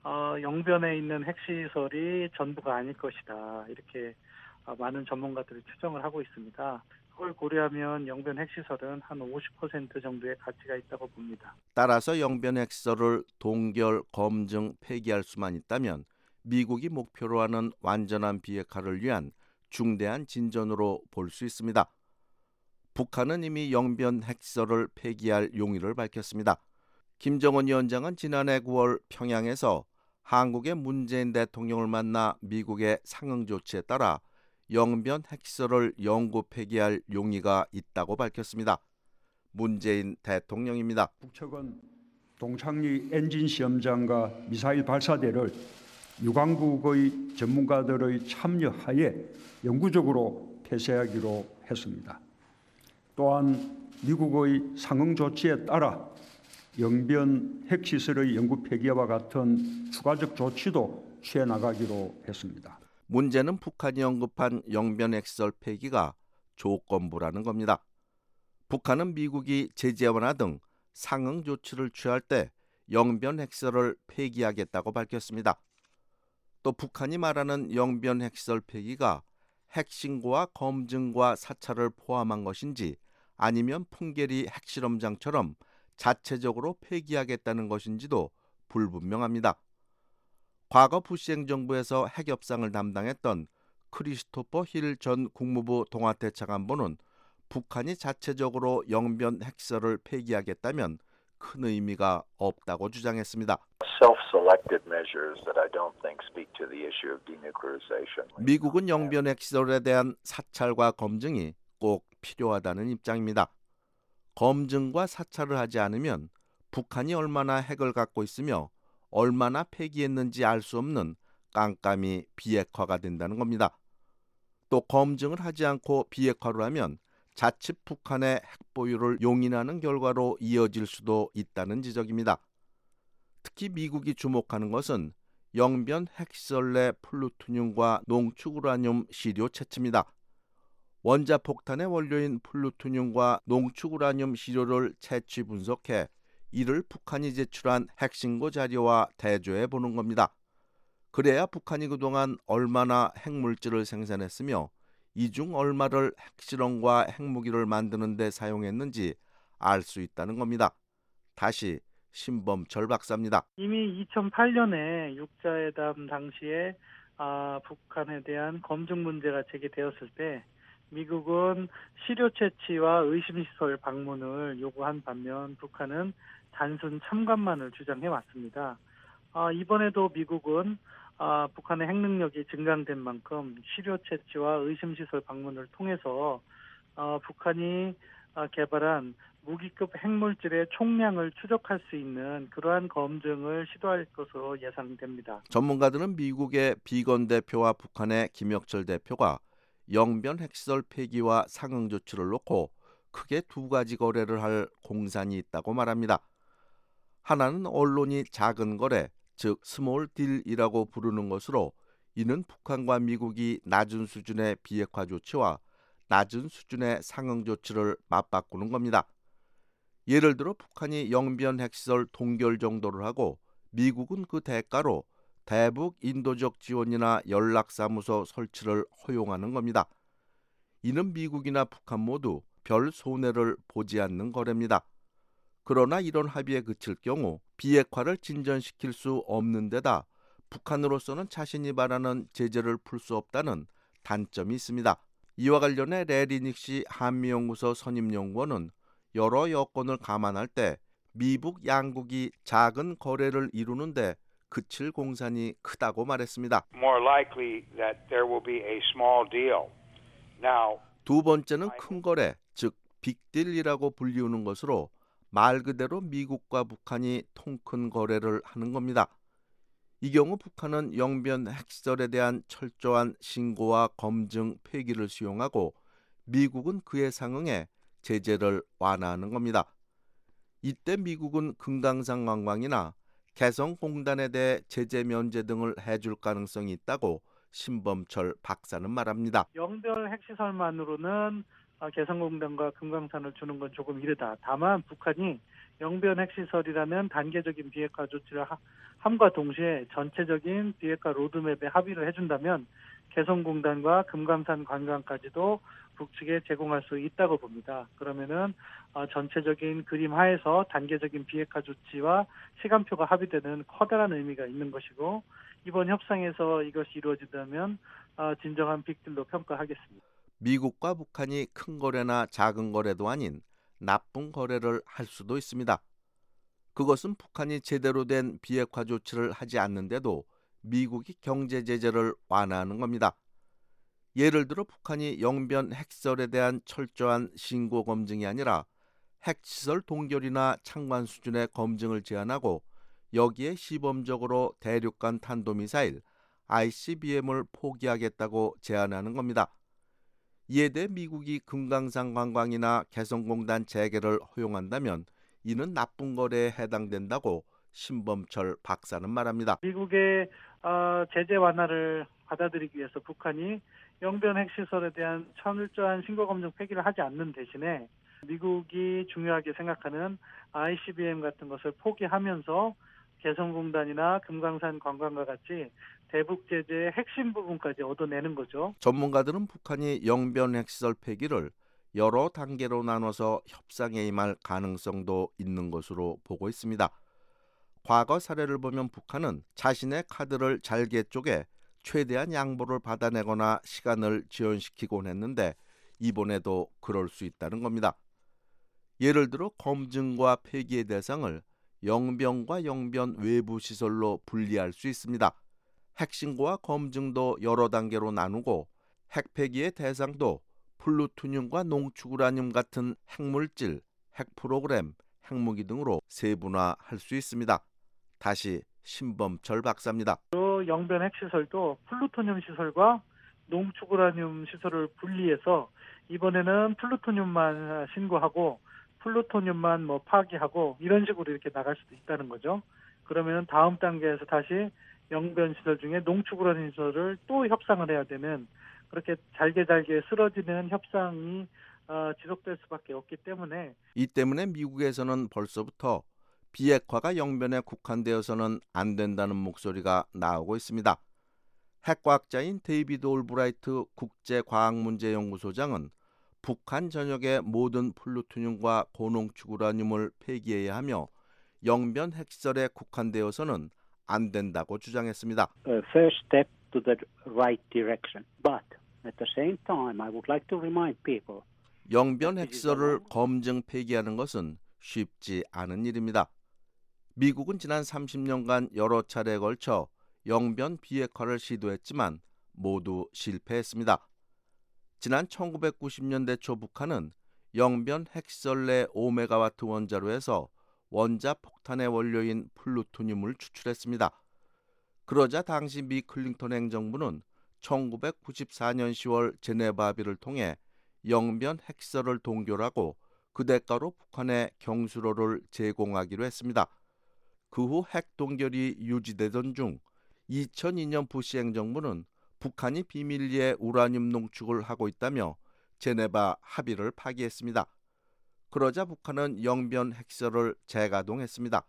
영변에 있는 핵시설이 전부가 아닐 것이다. 이렇게 많은 전문가들이 추정을 하고 있습니다. 그걸 고려하면 영변 핵시설은 한 50% 정도의 가치가 있다고 봅니다. 따라서 영변 핵시설을 동결, 검증, 폐기할 수만 있다면 미국이 목표로 하는 완전한 비핵화를 위한 중대한 진전으로 볼 수 있습니다. 북한은 이미 영변 핵시설을 폐기할 용의를 밝혔습니다. 김정은 위원장은 지난해 9월 평양에서 한국의 문재인 대통령을 만나 미국의 상응 조치에 따라 영변 핵시설을 영구 폐기할 용의가 있다고 밝혔습니다. 문재인 대통령입니다. 북측은 동창리 엔진 시험장과 미사일 발사대를 유관국의 전문가들의 참여하에 영구적으로 폐쇄하기로 했습니다. 또한 미국의 상응 조치에 따라 영변 핵시설의 영구 폐기와 같은 추가적 조치도 취해 나가기로 했습니다. 문제는 북한이 언급한 영변 핵시설 폐기가 조건부라는 겁니다. 북한은 미국이 제재 완화 등 상응 조치를 취할 때 영변 핵시설을 폐기하겠다고 밝혔습니다. 또 북한이 말하는 영변 핵시설 폐기가 핵신고와 검증과 사찰을 포함한 것인지 아니면 풍계리 핵실험장처럼 자체적으로 폐기하겠다는 것인지도 불분명합니다. 과거 부시 행정부에서 핵협상을 담당했던 크리스토퍼 힐 전 국무부 동아태 차관보는 북한이 자체적으로 영변 핵시설을 폐기하겠다면 큰 의미가 없다고 주장했습니다. 미국은 영변 핵시설에 대한 사찰과 검증이 꼭 필요하다는 입장입니다. 검증과 사찰을 하지 않으면 북한이 얼마나 핵을 갖고 있으며 얼마나 폐기했는지 알 수 없는 깜깜이 비핵화가 된다는 겁니다. 또 검증을 하지 않고 비핵화를 하면 자칫 북한의 핵 보유를 용인하는 결과로 이어질 수도 있다는 지적입니다. 특히 미국이 주목하는 것은 영변 핵시설 내 플루토늄과 농축우라늄 시료 채취입니다. 원자폭탄의 원료인 플루토늄과 농축우라늄 시료를 채취 분석해 이를 북한이 제출한 핵신고 자료와 대조해 보는 겁니다. 그래야 북한이 그동안 얼마나 핵물질을 생산했으며 이 중 얼마를 핵실험과 핵무기를 만드는 데 사용했는지 알 수 있다는 겁니다. 다시 신범철 박사입니다. 이미 2008년에 육자회담 당시에 북한에 대한 검증 문제가 제기되었을 때 미국은 시료 채취와 의심시설 방문을 요구한 반면 북한은 단순 참관만을 주장해 왔습니다. 이번에도 미국은 북한의 핵 능력이 증강된 만큼 시료 채취와 의심시설 방문을 통해서 북한이 개발한 무기급 핵물질의 총량을 추적할 수 있는 그러한 검증을 시도할 것으로 예상됩니다. 전문가들은 미국의 비건 대표와 북한의 김혁철 대표가 영변 핵시설 폐기와 상응 조치를 놓고 크게 두 가지 거래를 할 공산이 있다고 말합니다. 하나는 언론이 작은 거래, 즉 스몰 딜이라고 부르는 것으로 이는 북한과 미국이 낮은 수준의 비핵화 조치와 낮은 수준의 상응 조치를 맞바꾸는 겁니다. 예를 들어 북한이 영변 핵시설 동결 정도를 하고 미국은 그 대가로 대북 인도적 지원이나 연락사무소 설치를 허용하는 겁니다. 이는 미국이나 북한 모두 별 손해를 보지 않는 거래입니다. 그러나 이런 합의에 그칠 경우 비핵화를 진전시킬 수 없는 데다 북한으로서는 자신이 바라는 제재를 풀 수 없다는 단점이 있습니다. 이와 관련해 레리 닉시 한미연구소 선임연구원은 여러 여건을 감안할 때 미북 양국이 작은 거래를 이루는데 그칠 공산이 크다고 말했습니다. More likely that there will be a small deal. Now, 두 번째는 큰 거래, 즉 빅딜이라고 불리우는 것으로 말 그대로 미국과 북한이 통큰 거래를 하는 겁니다. 이 경우 북한은 영변 핵시설에 대한 철저한 신고와 검증, 폐기를 수용하고 미국은 그에 상응해 제재를 완화하는 겁니다. 이때 미국은 금강산 관광이나 개성공단에 대해 제재 면제 등을 해줄 가능성이 있다고 신범철 박사는 말합니다. 영변 핵시설만으로는 개성공단과 금강산을 주는 건 조금 이르다. 다만 북한이 영변 핵시설이라는 단계적인 비핵화 조치를 함과 동시에 전체적인 비핵화 로드맵에 합의를 해준다면 개성공단과 금강산 관광까지도 북측에 제공할 수 있다고 봅니다. 그러면은 전체적인 그림 하에서 단계적인 비핵화 조치와 시간표가 합의되는 커다란 의미가 있는 것이고 이번 협상에서 이것이 이루어진다면 진정한 빅딜로 평가하겠습니다. 미국과 북한이 큰 거래나 작은 거래도 아닌 나쁜 거래를 할 수도 있습니다. 그것은 북한이 제대로 된 비핵화 조치를 하지 않는데도 미국이 경제 제재를 완화하는 겁니다. 예를 들어 북한이 영변 핵시설에 대한 철저한 신고 검증이 아니라 핵시설 동결이나 창관 수준의 검증을 제한하고 여기에 시범적으로 대륙간 탄도미사일 ICBM을 포기하겠다고 제안하는 겁니다. 이에 대해 미국이 금강산 관광이나 개성공단 재개를 허용한다면 이는 나쁜 거래에 해당된다고 신범철 박사는 말합니다. 미국의 제재 완화를 받아들이기 위해서 북한이 영변 핵시설에 대한 철저한 신고 검증 폐기를 하지 않는 대신에 미국이 중요하게 생각하는 ICBM 같은 것을 포기하면서 개성공단이나 금강산 관광과 같이 대북 제재의 핵심 부분까지 얻어내는 거죠. 전문가들은 북한이 영변 핵시설 폐기를 여러 단계로 나눠서 협상에 임할 가능성도 있는 것으로 보고 있습니다. 과거 사례를 보면 북한은 자신의 카드를 잘게 쪼개 최대한 양보를 받아내거나 시간을 지연시키곤 했는데 이번에도 그럴 수 있다는 겁니다. 예를 들어 검증과 폐기의 대상을 영변과 영변 외부 시설로 분리할 수 있습니다. 핵신고와 검증도 여러 단계로 나누고 핵폐기의 대상도 플루토늄과 농축우라늄 같은 핵물질, 핵프로그램, 핵무기 등으로 세분화할 수 있습니다. 다시 신범철 박사입니다. 영변 핵시설도 플루토늄 시설과 농축우라늄 시설을 분리해서 이번에는 플루토늄만 신고하고 플루토늄만 파기하고 이런 식으로 이렇게 나갈 수도 있다는 거죠. 그러면 다음 단계에서 다시 영변 시설 중에 농축우라늄 시설을 또 협상을 해야 되는 그렇게 잘게 쓰러지는 협상이 지속될 수밖에 없기 때문에 이 때문에 미국에서는 벌써부터 비핵화가 영변에 국한되어서는 안 된다는 목소리가 나오고 있습니다. 핵과학자인 데이비드 올브라이트 국제과학문제연구소장은 북한 전역의 모든 플루토늄과 고농축우라늄을 폐기해야 하며 영변 핵시설에 국한되어서는 안 된다고 주장했습니다. First step to the right direction, but at the same time, I would like to remind people. 영변 핵시설을 검증 폐기하는 것은 쉽지 않은 일입니다. 미국은 지난 30년간 여러 차례에 걸쳐 영변 비핵화를 시도했지만 모두 실패했습니다. 지난 1990년대 초 북한은 영변 핵시설 내 5메가와트 원자로에서 원자 폭탄의 원료인 플루토늄을 추출했습니다. 그러자 당시 미 클린턴 행정부는 1994년 10월 제네바 합의를 통해 영변 핵시설을 동결하고 그 대가로 북한에 경수로를 제공하기로 했습니다. 그 후 핵 동결이 유지되던 중 2002년 부시 행정부는 북한이 비밀리에 우라늄 농축을 하고 있다며 제네바 합의를 파기했습니다. 그러자 북한은 영변 핵시설을 재가동했습니다.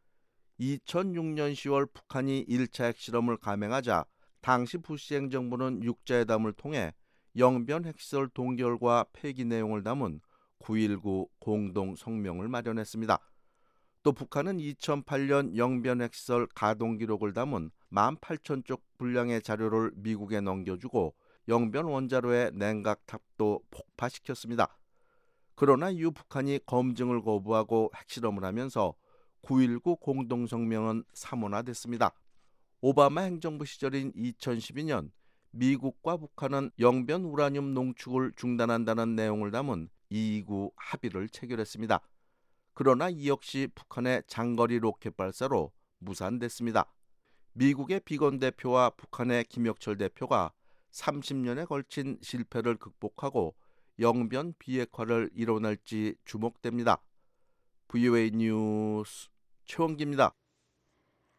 2006년 10월 북한이 1차 핵실험을 감행하자 당시 부시 행정부는 육자회담을 통해 영변 핵시설 동결과 폐기 내용을 담은 9.19 공동 성명을 마련했습니다. 또 북한은 2008년 영변 핵시설 가동 기록을 담은 18,000쪽 분량의 자료를 미국에 넘겨주고 영변 원자로의 냉각탑도 폭파시켰습니다. 그러나 이후 북한이 검증을 거부하고 핵실험을 하면서 9.19 공동성명은 사문화됐습니다. 오바마 행정부 시절인 2012년 미국과 북한은 영변 우라늄 농축을 중단한다는 내용을 담은 229 합의를 체결했습니다. 그러나 이 역시 북한의 장거리 로켓 발사로 무산됐습니다. 미국의 비건 대표와 북한의 김혁철 대표가 30년에 걸친 실패를 극복하고 영변 비핵화를 이뤄낼지 주목됩니다. VOA 뉴스 최원기입니다.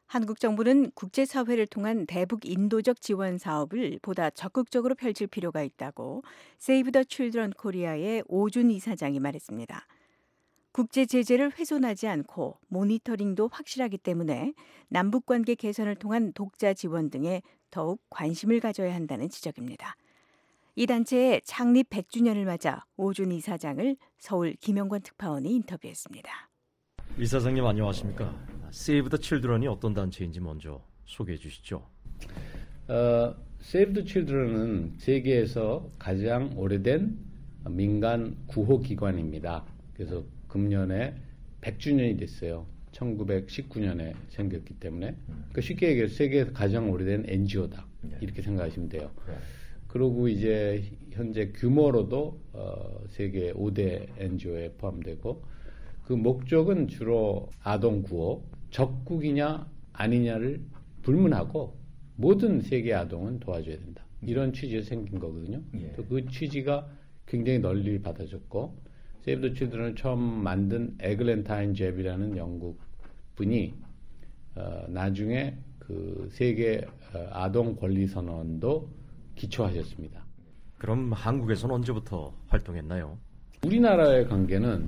한국 정부는 국제사회를 통한 대북 인도적 지원 사업을 보다 적극적으로 펼칠 필요가 있다고 세이브 더 칠드런 코리아의 오준 이사장이 말했습니다. 국제 제재를 훼손하지 않고 모니터링도 확실하기 때문에 남북관계 개선을 통한 독자 지원 등에 더욱 관심을 가져야 한다는 지적입니다. 이 단체의 창립 100주년을 맞아 오준 이사장을 서울 김영권 특파원이 인터뷰했습니다. 이사장님 안녕하십니까? 세이브 더 칠드런이 어떤 단체인지 먼저 소개해 주시죠. 세이브 더 칠드런은 세계에서 가장 오래된 민간 구호 기관입니다. 그래서 금년에 100주년이 됐어요. 1919년에 생겼기 때문에. 그러니까 쉽게 얘기해서 세계에서 가장 오래된 NGO다. 이렇게 생각하시면 돼요. 그리고 이제 현재 규모로도 세계 5대 NGO에 포함되고 그 목적은 주로 아동 구호, 적국이냐 아니냐를 불문하고 모든 세계 아동은 도와줘야 된다. 이런 취지에서 생긴 거거든요. 또 그 취지가 굉장히 널리 받아졌고 세이브 더 칠드런을 처음 만든 에글랜타인 잽이라는 영국 분이 나중에 그 세계 아동 권리 선언도 기초하셨습니다. 그럼 한국에서는 언제부터 활동했나요? 우리나라의 관계는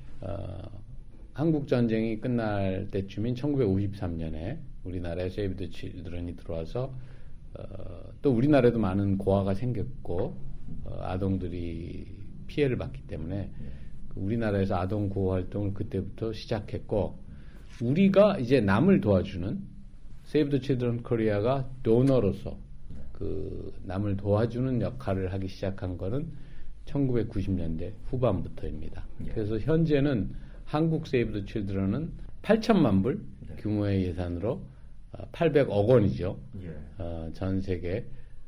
한국 전쟁이 끝날 때쯤인 1953년에 우리나라에 세이브 더 칠드런이 들어와서 또 우리나라에도 많은 고아가 생겼고 아동들이 피해를 받기 때문에 우리나라에서 아동 구호 활동을 그때부터 시작했고 우리가 이제 남을 도와주는 세이브 더 칠드런 코리아가 도너로서 그 남을 도와주는 역할을 하기 시작한 거는 1990년대 후반부터입니다. 그래서 현재는 한국 세이브 더 칠드런은 8천만 불 규모의 예산으로 800억 원이죠. 전 세계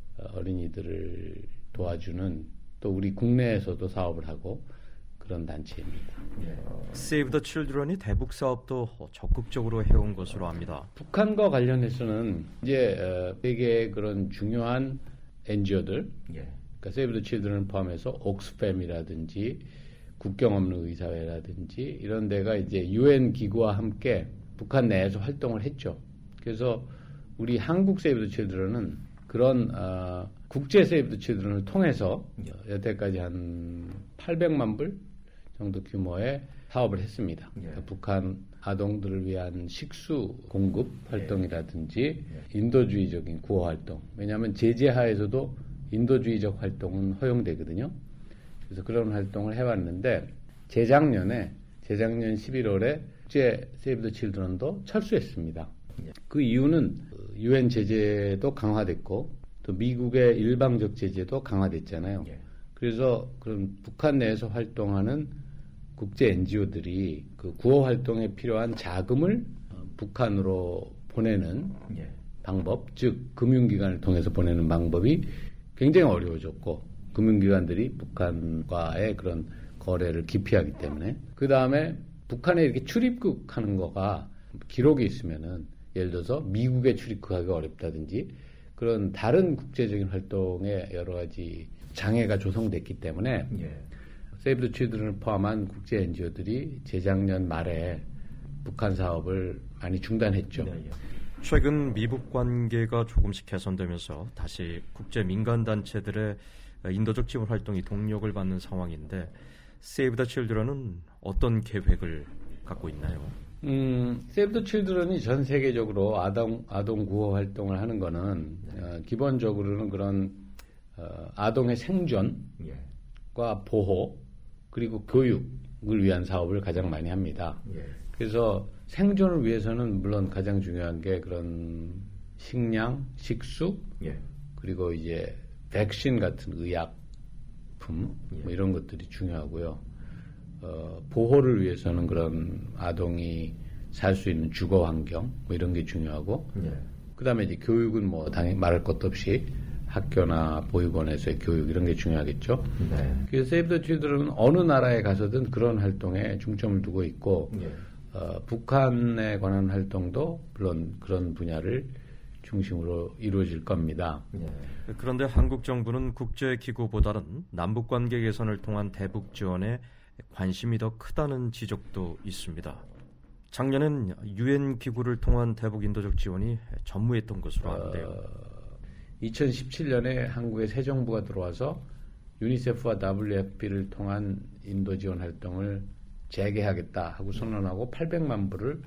어린이들을 도와주는 또 우리 국내에서도 사업을 하고 그런 단체입니다. 세이브 더 칠드런이 대북 사업도 적극적으로 해온 것으로 압니다. 북한과 관련해서는 이제 세계의 그런 중요한 NGO들, 그러니까 세이브 더 칠드런을 포함해서 옥스팸이라든지 국경 없는 의사회라든지 이런 데가 이제 UN 기구와 함께 북한 내에서 활동을 했죠. 그래서 우리 한국 세이브 더 칠드런은 그런 국제 세이브 더 칠드런을 통해서 여태까지 한 800만 불 정도 규모의 사업을 했습니다. 그러니까 북한 아동들을 위한 식수 공급 활동이라든지 인도주의적인 구호 활동. 왜냐하면 제재하에서도 인도주의적 활동은 허용되거든요. 그래서 그런 활동을 해왔는데 재작년 11월에 국제 세이브 더 칠드런도 철수했습니다. 그 이유는 UN 제재도 강화됐고 또 미국의 일방적 제재도 강화됐잖아요. 그래서 그런 북한 내에서 활동하는 국제 NGO들이 그 구호 활동에 필요한 자금을 북한으로 보내는 방법, 즉 금융기관을 통해서 보내는 방법이 굉장히 어려워졌고 금융기관들이 북한과의 그런 거래를 기피하기 때문에 그 다음에 북한에 이렇게 출입국하는 거가 기록이 있으면은 예를 들어서 미국에 출입국하기가 어렵다든지 그런 다른 국제적인 활동에 여러 가지 장애가 조성됐기 때문에 세이브 더 칠드런을 포함한 국제 NGO들이 재작년 말에 북한 사업을 많이 중단했죠. 최근 미북 관계가 조금씩 개선되면서 다시 국제 민간 단체들의 인도적 지원 활동이 동력을 받는 상황인데 세이브 더 칠드런은 어떤 계획을 갖고 있나요? 세이브 더 칠드런이 전 세계적으로 아동 구호 활동을 하는 거는 기본적으로는 그런 아동의 생존과 보호 그리고 교육을 위한 사업을 가장 많이 합니다. 그래서 생존을 위해서는 물론 가장 중요한 게 그런 식량, 식수 그리고 이제 백신 같은 의약품 뭐 이런 것들이 중요하고요. 보호를 위해서는 그런 아동이 살 수 있는 주거 환경 뭐 이런 게 중요하고 그다음에 이제 교육은 뭐 당연히 말할 것도 없이 학교나 보육원에서의 교육 이런 게 중요하겠죠. 그래서 세이브 더 칠드런은 어느 나라에 가서든 그런 활동에 중점을 두고 있고 북한에 관한 활동도 물론 그런 분야를 중심으로 이루어질 겁니다. 그런데 한국 정부는 국제기구보다는 남북관계 개선을 통한 대북 지원에 관심이 더 크다는 지적도 있습니다. 작년엔 유엔 기구를 통한 대북 인도적 지원이 전무했던 것으로 아는데요. 2017년에 한국에 새 정부가 들어와서 유니세프와 WFP를 통한 인도 지원 활동을 재개하겠다 하고 선언하고 800만 불을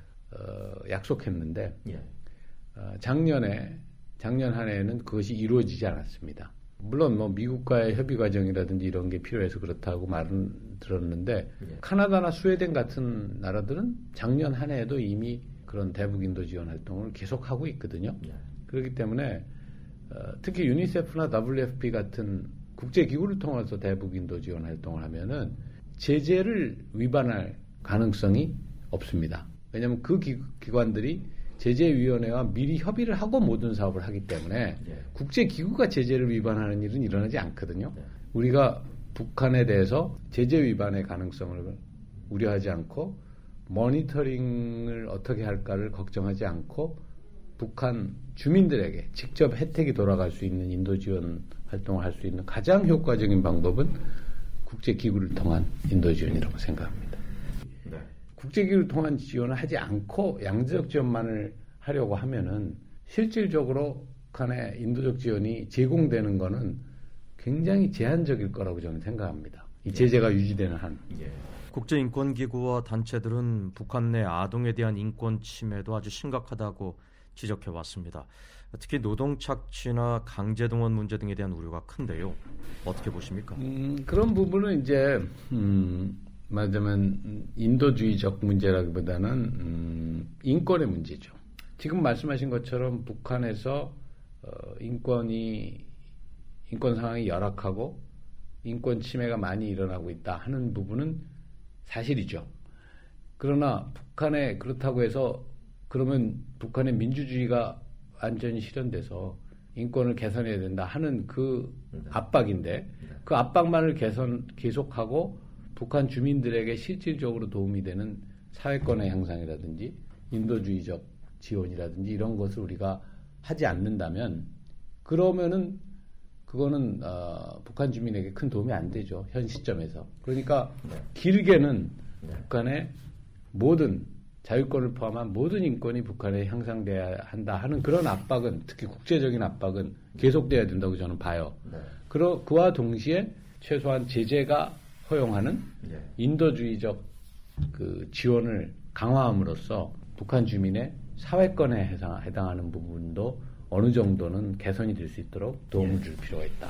약속했는데 작년 한 해에는 그것이 이루어지지 않았습니다. 물론 뭐 미국과의 협의 과정이라든지 이런 게 필요해서 그렇다고 말은 들었는데 카나다나 스웨덴 같은 나라들은 작년 한 해에도 이미 그런 대북 인도 지원 활동을 계속하고 있거든요. 그렇기 때문에 특히 유니세프나 WFP 같은 국제기구를 통해서 대북 인도 지원 활동을 하면은 제재를 위반할 가능성이 없습니다. 왜냐하면 그 기관들이 제재위원회와 미리 협의를 하고 모든 사업을 하기 때문에 국제기구가 제재를 위반하는 일은 일어나지 않거든요. 우리가 북한에 대해서 제재 위반의 가능성을 우려하지 않고 모니터링을 어떻게 할까를 걱정하지 않고 북한 주민들에게 직접 혜택이 돌아갈 수 있는 인도 지원 활동을 할 수 있는 가장 효과적인 방법은 국제기구를 통한 인도 지원이라고 생각합니다. 국제기구를 통한 지원을 하지 않고 양자적 지원만을 하려고 하면은 실질적으로 북한의 인도적 지원이 제공되는 거는 굉장히 제한적일 거라고 저는 생각합니다. 이 제재가 유지되는 한. 국제인권기구와 단체들은 북한 내 아동에 대한 인권 침해도 아주 심각하다고 지적해 왔습니다. 특히 노동 착취나 강제 동원 문제 등에 대한 우려가 큰데요. 어떻게 보십니까? 그런 부분은 이제 말하자면 인도주의적 문제라기보다는 인권의 문제죠. 지금 말씀하신 것처럼 북한에서 인권 상황이 열악하고 인권 침해가 많이 일어나고 있다 하는 부분은 사실이죠. 그러나 북한에 그렇다고 해서 그러면 북한의 민주주의가 완전히 실현돼서 인권을 개선해야 된다 하는 그 압박인데 그 압박만을 계속하고 북한 주민들에게 실질적으로 도움이 되는 사회권의 향상이라든지 인도주의적 지원이라든지 이런 것을 우리가 하지 않는다면 그러면은 그거는 북한 주민에게 큰 도움이 안 되죠. 현 시점에서. 그러니까 길게는 북한의 모든 자유권을 포함한 모든 인권이 북한에 향상돼야 한다 하는 그런 압박은 특히 국제적인 압박은 계속돼야 된다고 저는 봐요. 그와 동시에 최소한 제재가 허용하는 인도주의적 그 지원을 강화함으로써 북한 주민의 사회권에 해당하는 부분도 어느 정도는 개선이 될 수 있도록 도움을 줄 필요가 있다.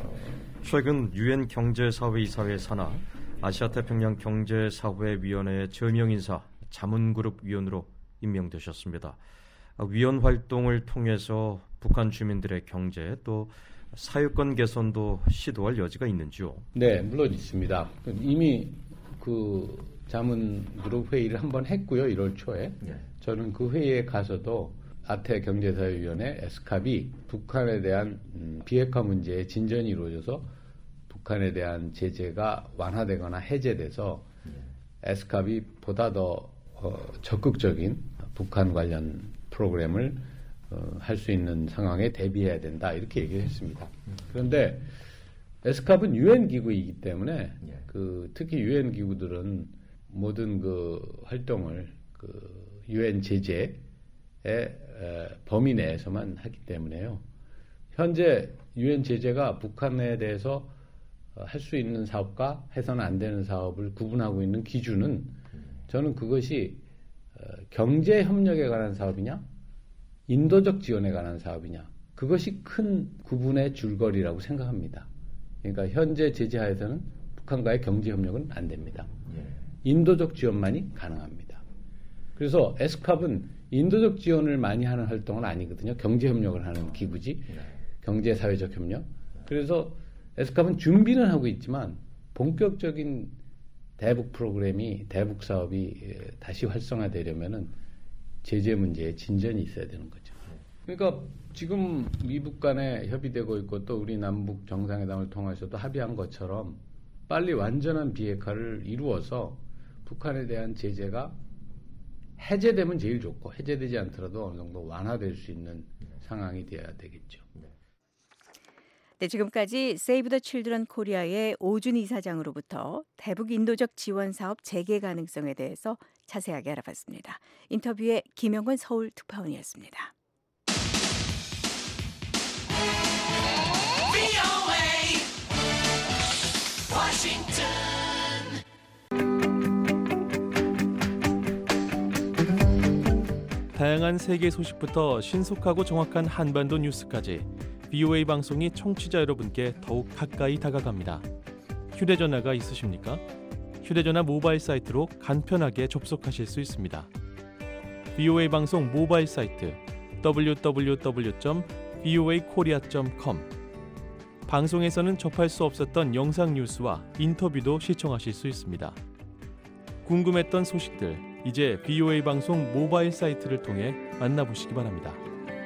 최근 유엔 경제사회 산하 아시아태평양 경제사회위원회의 저명인사 자문그룹 위원으로 임명되셨습니다. 위원 활동을 통해서 북한 주민들의 경제 또 사회권 개선도 시도할 여지가 있는지요? 네, 물론 있습니다. 이미 그 자문그룹 회의를 한번 했고요. 1월 초에. 저는 그 회의에 가서도 아태 경제사회위원회 에스캅이 북한에 대한 비핵화 문제에 진전이 이루어져서 북한에 대한 제재가 완화되거나 해제돼서 에스캅이 보다 더 적극적인 북한 관련 프로그램을 할 수 있는 상황에 대비해야 된다 이렇게 얘기를 했습니다. 그런데 에스캅은 유엔 기구이기 때문에 그 특히 유엔 기구들은 모든 그 활동을 그 유엔 제재의 범위 내에서만 하기 때문에요. 현재 유엔 제재가 북한에 대해서 할 수 있는 사업과 해서는 안 되는 사업을 구분하고 있는 기준은 저는 그것이 경제 협력에 관한 사업이냐 인도적 지원에 관한 사업이냐 그것이 큰 구분의 줄거리라고 생각합니다. 그러니까 현재 제재하에서는 북한과의 경제 협력은 안 됩니다. 인도적 지원만이 가능합니다. 그래서 에스캅은 인도적 지원을 많이 하는 활동은 아니거든요. 경제 협력을 하는 기구지. 경제 사회적 협력. 그래서 에스캅은 준비는 하고 있지만 본격적인 대북 프로그램이 대북 사업이 다시 활성화되려면은 제재 문제에 진전이 있어야 되는 거죠. 그러니까 지금 미북 간에 협의되고 있고 또 우리 남북 정상회담을 통해서도 합의한 것처럼 빨리 완전한 비핵화를 이루어서 북한에 대한 제재가 해제되면 제일 좋고 해제되지 않더라도 어느 정도 완화될 수 있는 상황이 되어야 되겠죠. 네, 지금까지 Save the Children 코리아의 오준 이사장으로부터 대북 인도적 지원 사업 재개 가능성에 대해서 자세하게 알아봤습니다. 인터뷰에 김영건 서울 특파원이었습니다. 다양한 세계 소식부터 신속하고 정확한 한반도 뉴스까지 VOA 방송이 청취자 여러분께 더욱 가까이 다가갑니다. 휴대전화가 있으십니까? 휴대전화 모바일 사이트로 간편하게 접속하실 수 있습니다. VOA 방송 모바일 사이트 www.voakorea.com 방송에서는 접할 수 없었던 영상 뉴스와 인터뷰도 시청하실 수 있습니다. 궁금했던 소식들 이제 VOA 방송 모바일 사이트를 통해 만나보시기 바랍니다.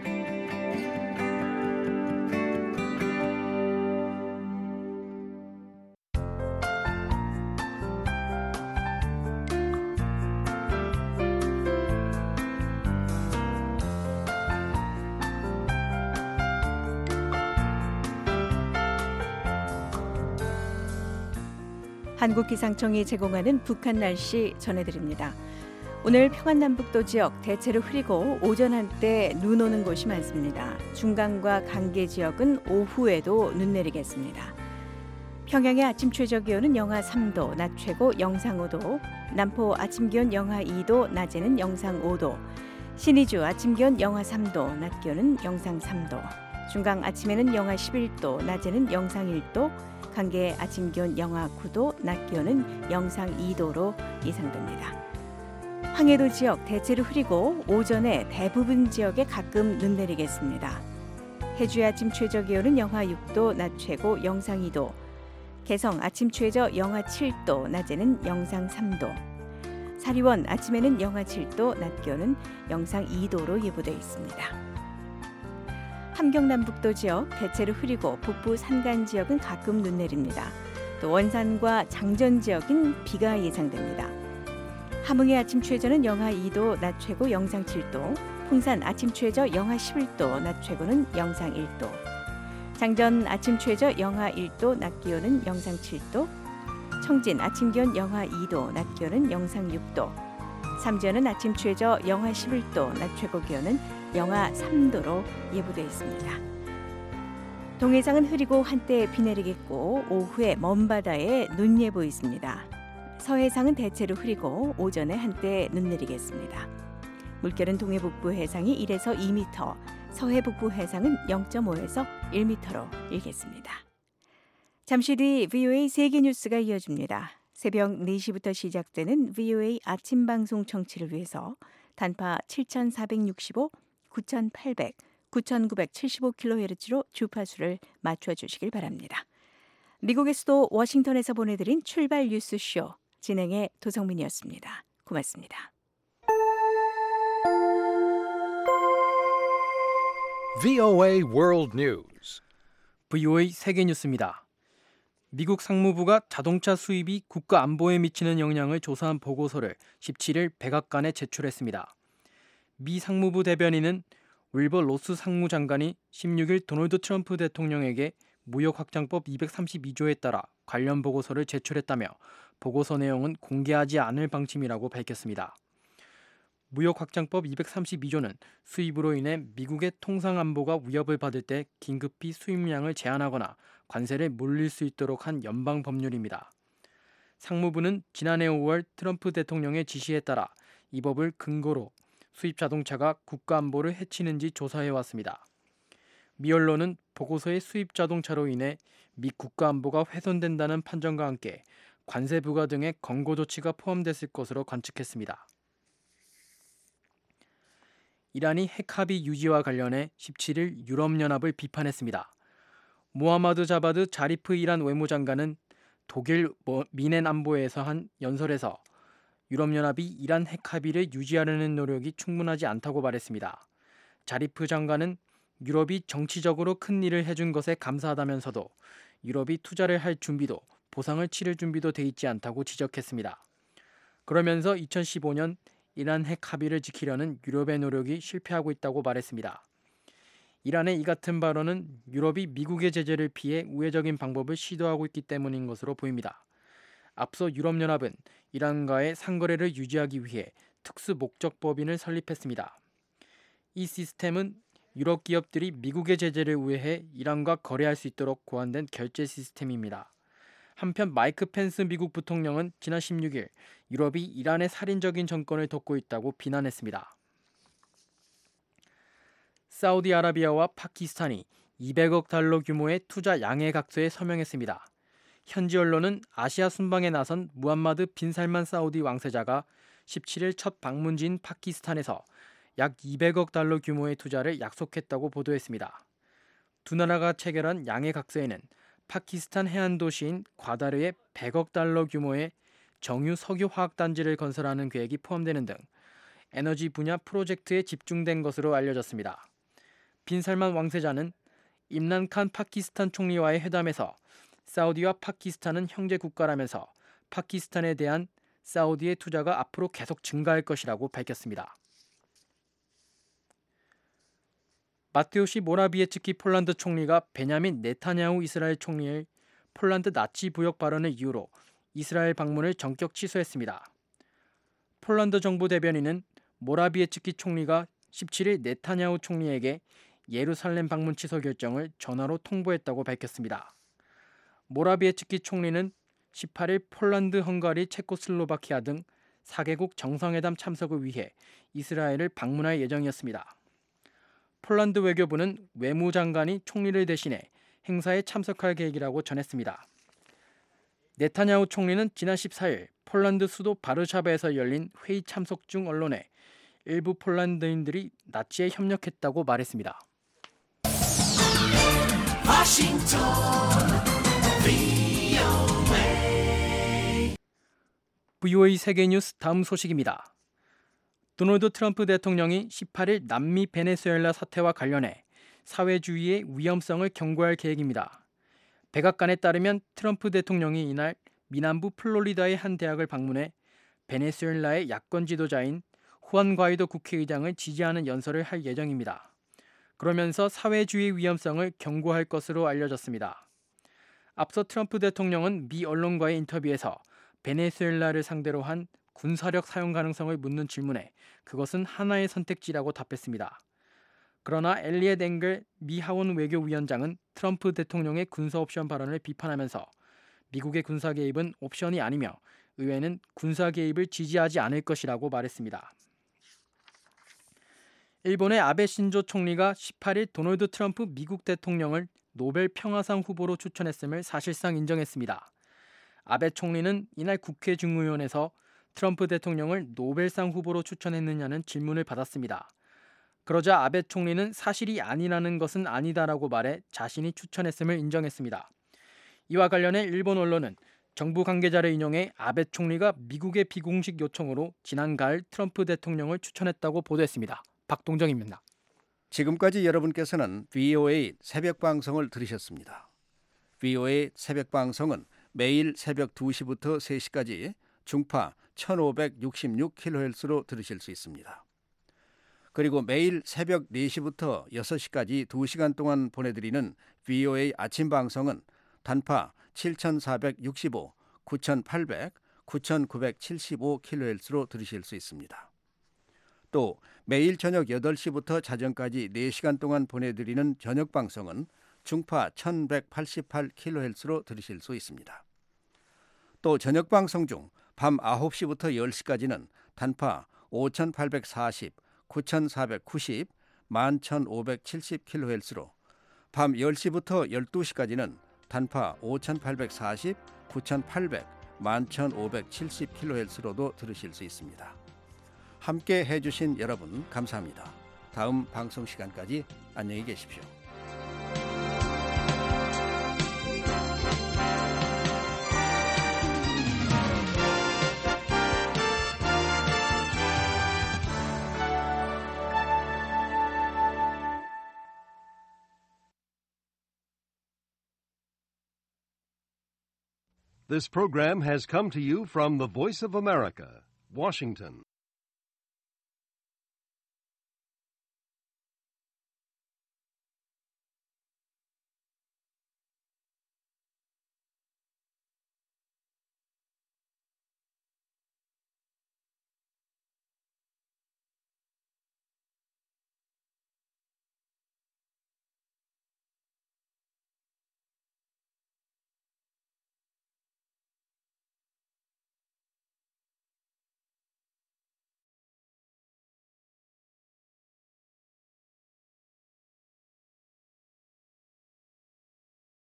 한국기상청이 제공하는 북한 날씨 전해드립니다. 오늘 평안남북도 지역 대체로 흐리고 오전 한때 눈 오는 곳이 많습니다. 중강과 강계 지역은 오후에도 눈 내리겠습니다. 평양의 아침 최저 기온은 영하 3도, 낮 최고 영상 5도, 남포 아침 기온 영하 2도, 낮에는 영상 5도, 신의주 아침 기온 영하 3도, 낮 기온은 영상 3도, 중강 아침에는 영하 11도, 낮에는 영상 1도, 강계 아침 기온 영하 9도, 낮 기온은 영상 2도로 예상됩니다. 황해도 지역 대체로 흐리고 오전에 대부분 지역에 가끔 눈 내리겠습니다. 해주의 아침 최저 기온은 영하 6도, 낮 최고 영상 2도, 개성 아침 최저 영하 7도, 낮에는 영상 3도, 사리원 아침에는 영하 7도, 낮 기온은 영상 2도로 예보되어 있습니다. 함경남북도 지역 대체로 흐리고 북부 산간 지역은 가끔 눈 내립니다. 또 원산과 장전 지역인 비가 예상됩니다. 함흥의 아침 최저는 영하 2도, 낮 최고 영상 7도, 풍산 아침 최저 영하 11도, 낮 최고는 영상 1도, 장전 아침 최저 영하 1도, 낮 기온은 영상 7도, 청진 아침 기온 영하 2도, 낮 기온은 영상 6도, 삼전은 아침 최저 영하 11도, 낮 최고 기온은 영하 3도로 예보되어 있습니다. 동해상은 흐리고 한때 비 내리겠고 오후에 먼바다에 눈 예보 있습니다. 서해상은 대체로 흐리고 오전에 한때 눈 내리겠습니다. 물결은 동해 북부 해상이 1에서 2m, 서해 북부 해상은 0.5에서 1m로 일겠습니다. 잠시 뒤 VOA 세계 뉴스가 이어집니다. 새벽 4시부터 시작되는 VOA 아침 방송 청취를 위해서 단파 7465, 9800, 9975kHz로 주파수를 맞춰주시길 바랍니다. 미국의 수도 워싱턴에서 보내드린 출발 뉴스쇼 진행의 도성민이었습니다. 고맙습니다. VOA World News. VOA 세계 뉴스입니다. 미국 상무부가 자동차 수입이 국가 안보에 미치는 영향을 조사한 보고서를 17일 백악관에 제출했습니다. 미 상무부 대변인은 윌버 로스 상무장관이 16일 도널드 트럼프 대통령에게 무역확장법 232조에 따라 관련 보고서를 제출했다며 보고서 내용은 공개하지 않을 방침이라고 밝혔습니다. 무역확장법 232조는 수입으로 인해 미국의 통상안보가 위협을 받을 때 긴급히 수입량을 제한하거나 관세를 물릴 수 있도록 한 연방 법률입니다. 상무부는 지난해 5월 트럼프 대통령의 지시에 따라 이 법을 근거로 수입 자동차가 국가안보를 해치는지 조사해왔습니다. 미 언론은 보고서의 수입 자동차로 인해 미 국가안보가 훼손된다는 판정과 함께 관세 부과 등의 권고 조치가 포함됐을 것으로 관측했습니다. 이란이 핵합의 유지와 관련해 17일 유럽연합을 비판했습니다. 모하마드 자바드 자리프 이란 외무장관은 독일 미넨 안보에서 한 연설에서 유럽연합이 이란 핵합의를 유지하려는 노력이 충분하지 않다고 말했습니다. 자리프 장관은 유럽이 정치적으로 큰 일을 해준 것에 감사하다면서도 유럽이 투자를 할 준비도 보상을 치를 준비도 돼 있지 않다고 지적했습니다. 그러면서 2015년 이란 핵 합의를 지키려는 유럽의 노력이 실패하고 있다고 말했습니다. 이란의 이 같은 발언은 유럽이 미국의 제재를 피해 우회적인 방법을 시도하고 있기 때문인 것으로 보입니다. 앞서 유럽연합은 이란과의 상거래를 유지하기 위해 특수 목적법인을 설립했습니다. 이 시스템은 유럽 기업들이 미국의 제재를 우회해 이란과 거래할 수 있도록 고안된 결제 시스템입니다. 한편 마이크 펜스 미국 부통령은 지난 16일 유럽이 이란의 살인적인 정권을 돕고 있다고 비난했습니다. 사우디아라비아와 파키스탄이 200억 달러 규모의 투자 양해각서에 서명했습니다. 현지 언론은 아시아 순방에 나선 무함마드 빈 살만 사우디 왕세자가 17일 첫 방문지인 파키스탄에서 약 200억 달러 규모의 투자를 약속했다고 보도했습니다. 두 나라가 체결한 양해각서에는 파키스탄 해안 도시인 과다르에 100억 달러 규모의 정유 석유 화학단지를 건설하는 계획이 포함되는 등 에너지 분야 프로젝트에 집중된 것으로 알려졌습니다. 빈 살만 왕세자는 임란 칸 파키스탄 총리와의 회담에서 사우디와 파키스탄은 형제 국가라면서 파키스탄에 대한 사우디의 투자가 앞으로 계속 증가할 것이라고 밝혔습니다. 마테오시 모라비에츠키 폴란드 총리가 베냐민 네타냐후 이스라엘 총리의 폴란드 나치 부역 발언을 이유로 이스라엘 방문을 전격 취소했습니다. 폴란드 정부 대변인은 모라비에츠키 총리가 17일 네타냐후 총리에게 예루살렘 방문 취소 결정을 전화로 통보했다고 밝혔습니다. 모라비에츠키 총리는 18일 폴란드, 헝가리, 체코슬로바키아 등 4개국 정상회담 참석을 위해 이스라엘을 방문할 예정이었습니다. 폴란드 외교부는 외무장관이 총리를 대신해 행사에 참석할 계획이라고 전했습니다. 네타냐후 총리는 지난 14일 폴란드 수도 바르샤바에서 열린 회의 참석 중 언론에 일부 폴란드인들이 나치에 협력했다고 말했습니다. VOA 세계뉴스 다음 소식입니다. 도널드 트럼프 대통령이 18일 남미 베네수엘라 사태와 관련해 사회주의의 위험성을 경고할 계획입니다. 백악관에 따르면 트럼프 대통령이 이날 미남부 플로리다의 한 대학을 방문해 베네수엘라의 야권 지도자인 후안 과이도 국회의장을 지지하는 연설을 할 예정입니다. 그러면서 사회주의 위험성을 경고할 것으로 알려졌습니다. 앞서 트럼프 대통령은 미 언론과의 인터뷰에서 베네수엘라를 상대로 한 군사력 사용 가능성을 묻는 질문에 그것은 하나의 선택지라고 답했습니다. 그러나 엘리엇 앵글 미 하원 외교위원장은 트럼프 대통령의 군사 옵션 발언을 비판하면서 미국의 군사 개입은 옵션이 아니며 의회는 군사 개입을 지지하지 않을 것이라고 말했습니다. 일본의 아베 신조 총리가 18일 도널드 트럼프 미국 대통령을 노벨 평화상 후보로 추천했음을 사실상 인정했습니다. 아베 총리는 이날 국회 중의원에서 트럼프 대통령을 노벨상 후보로 추천했느냐는 질문을 받았습니다. 그러자 아베 총리는 사실이 아니라는 것은 아니다라고 말해 자신이 추천했음을 인정했습니다. 이와 관련해 일본 언론은 정부 관계자를 인용해 아베 총리가 미국의 비공식 요청으로 지난 가을 트럼프 대통령을 추천했다고 보도했습니다. 박동정입니다. 지금까지 여러분께서는 VOA 새벽 방송을 들으셨습니다. VOA 새벽 방송은 매일 새벽 2시부터 3시까지 중파 1566kHz로 들으실 수 있습니다. 그리고 매일 새벽 4시부터 6시까지 2시간 동안 보내드리는 VOA 아침 방송은 단파 7465, 9800, 9975kHz로 들으실 수 있습니다. 또 매일 저녁 8시부터 자정까지 4시간 동안 보내드리는 저녁 방송은 중파 1188kHz로 들으실 수 있습니다. 또 저녁 방송 중 밤 9시부터 10시까지는 단파 5840, 9490, 11570kHz로 밤 10시부터 12시까지는 단파 5840, 9800, 11570kHz로도 들으실 수 있습니다. 함께 해주신 여러분 감사합니다. 다음 방송 시간까지 안녕히 계십시오. This program has come to you from the Voice of America, Washington.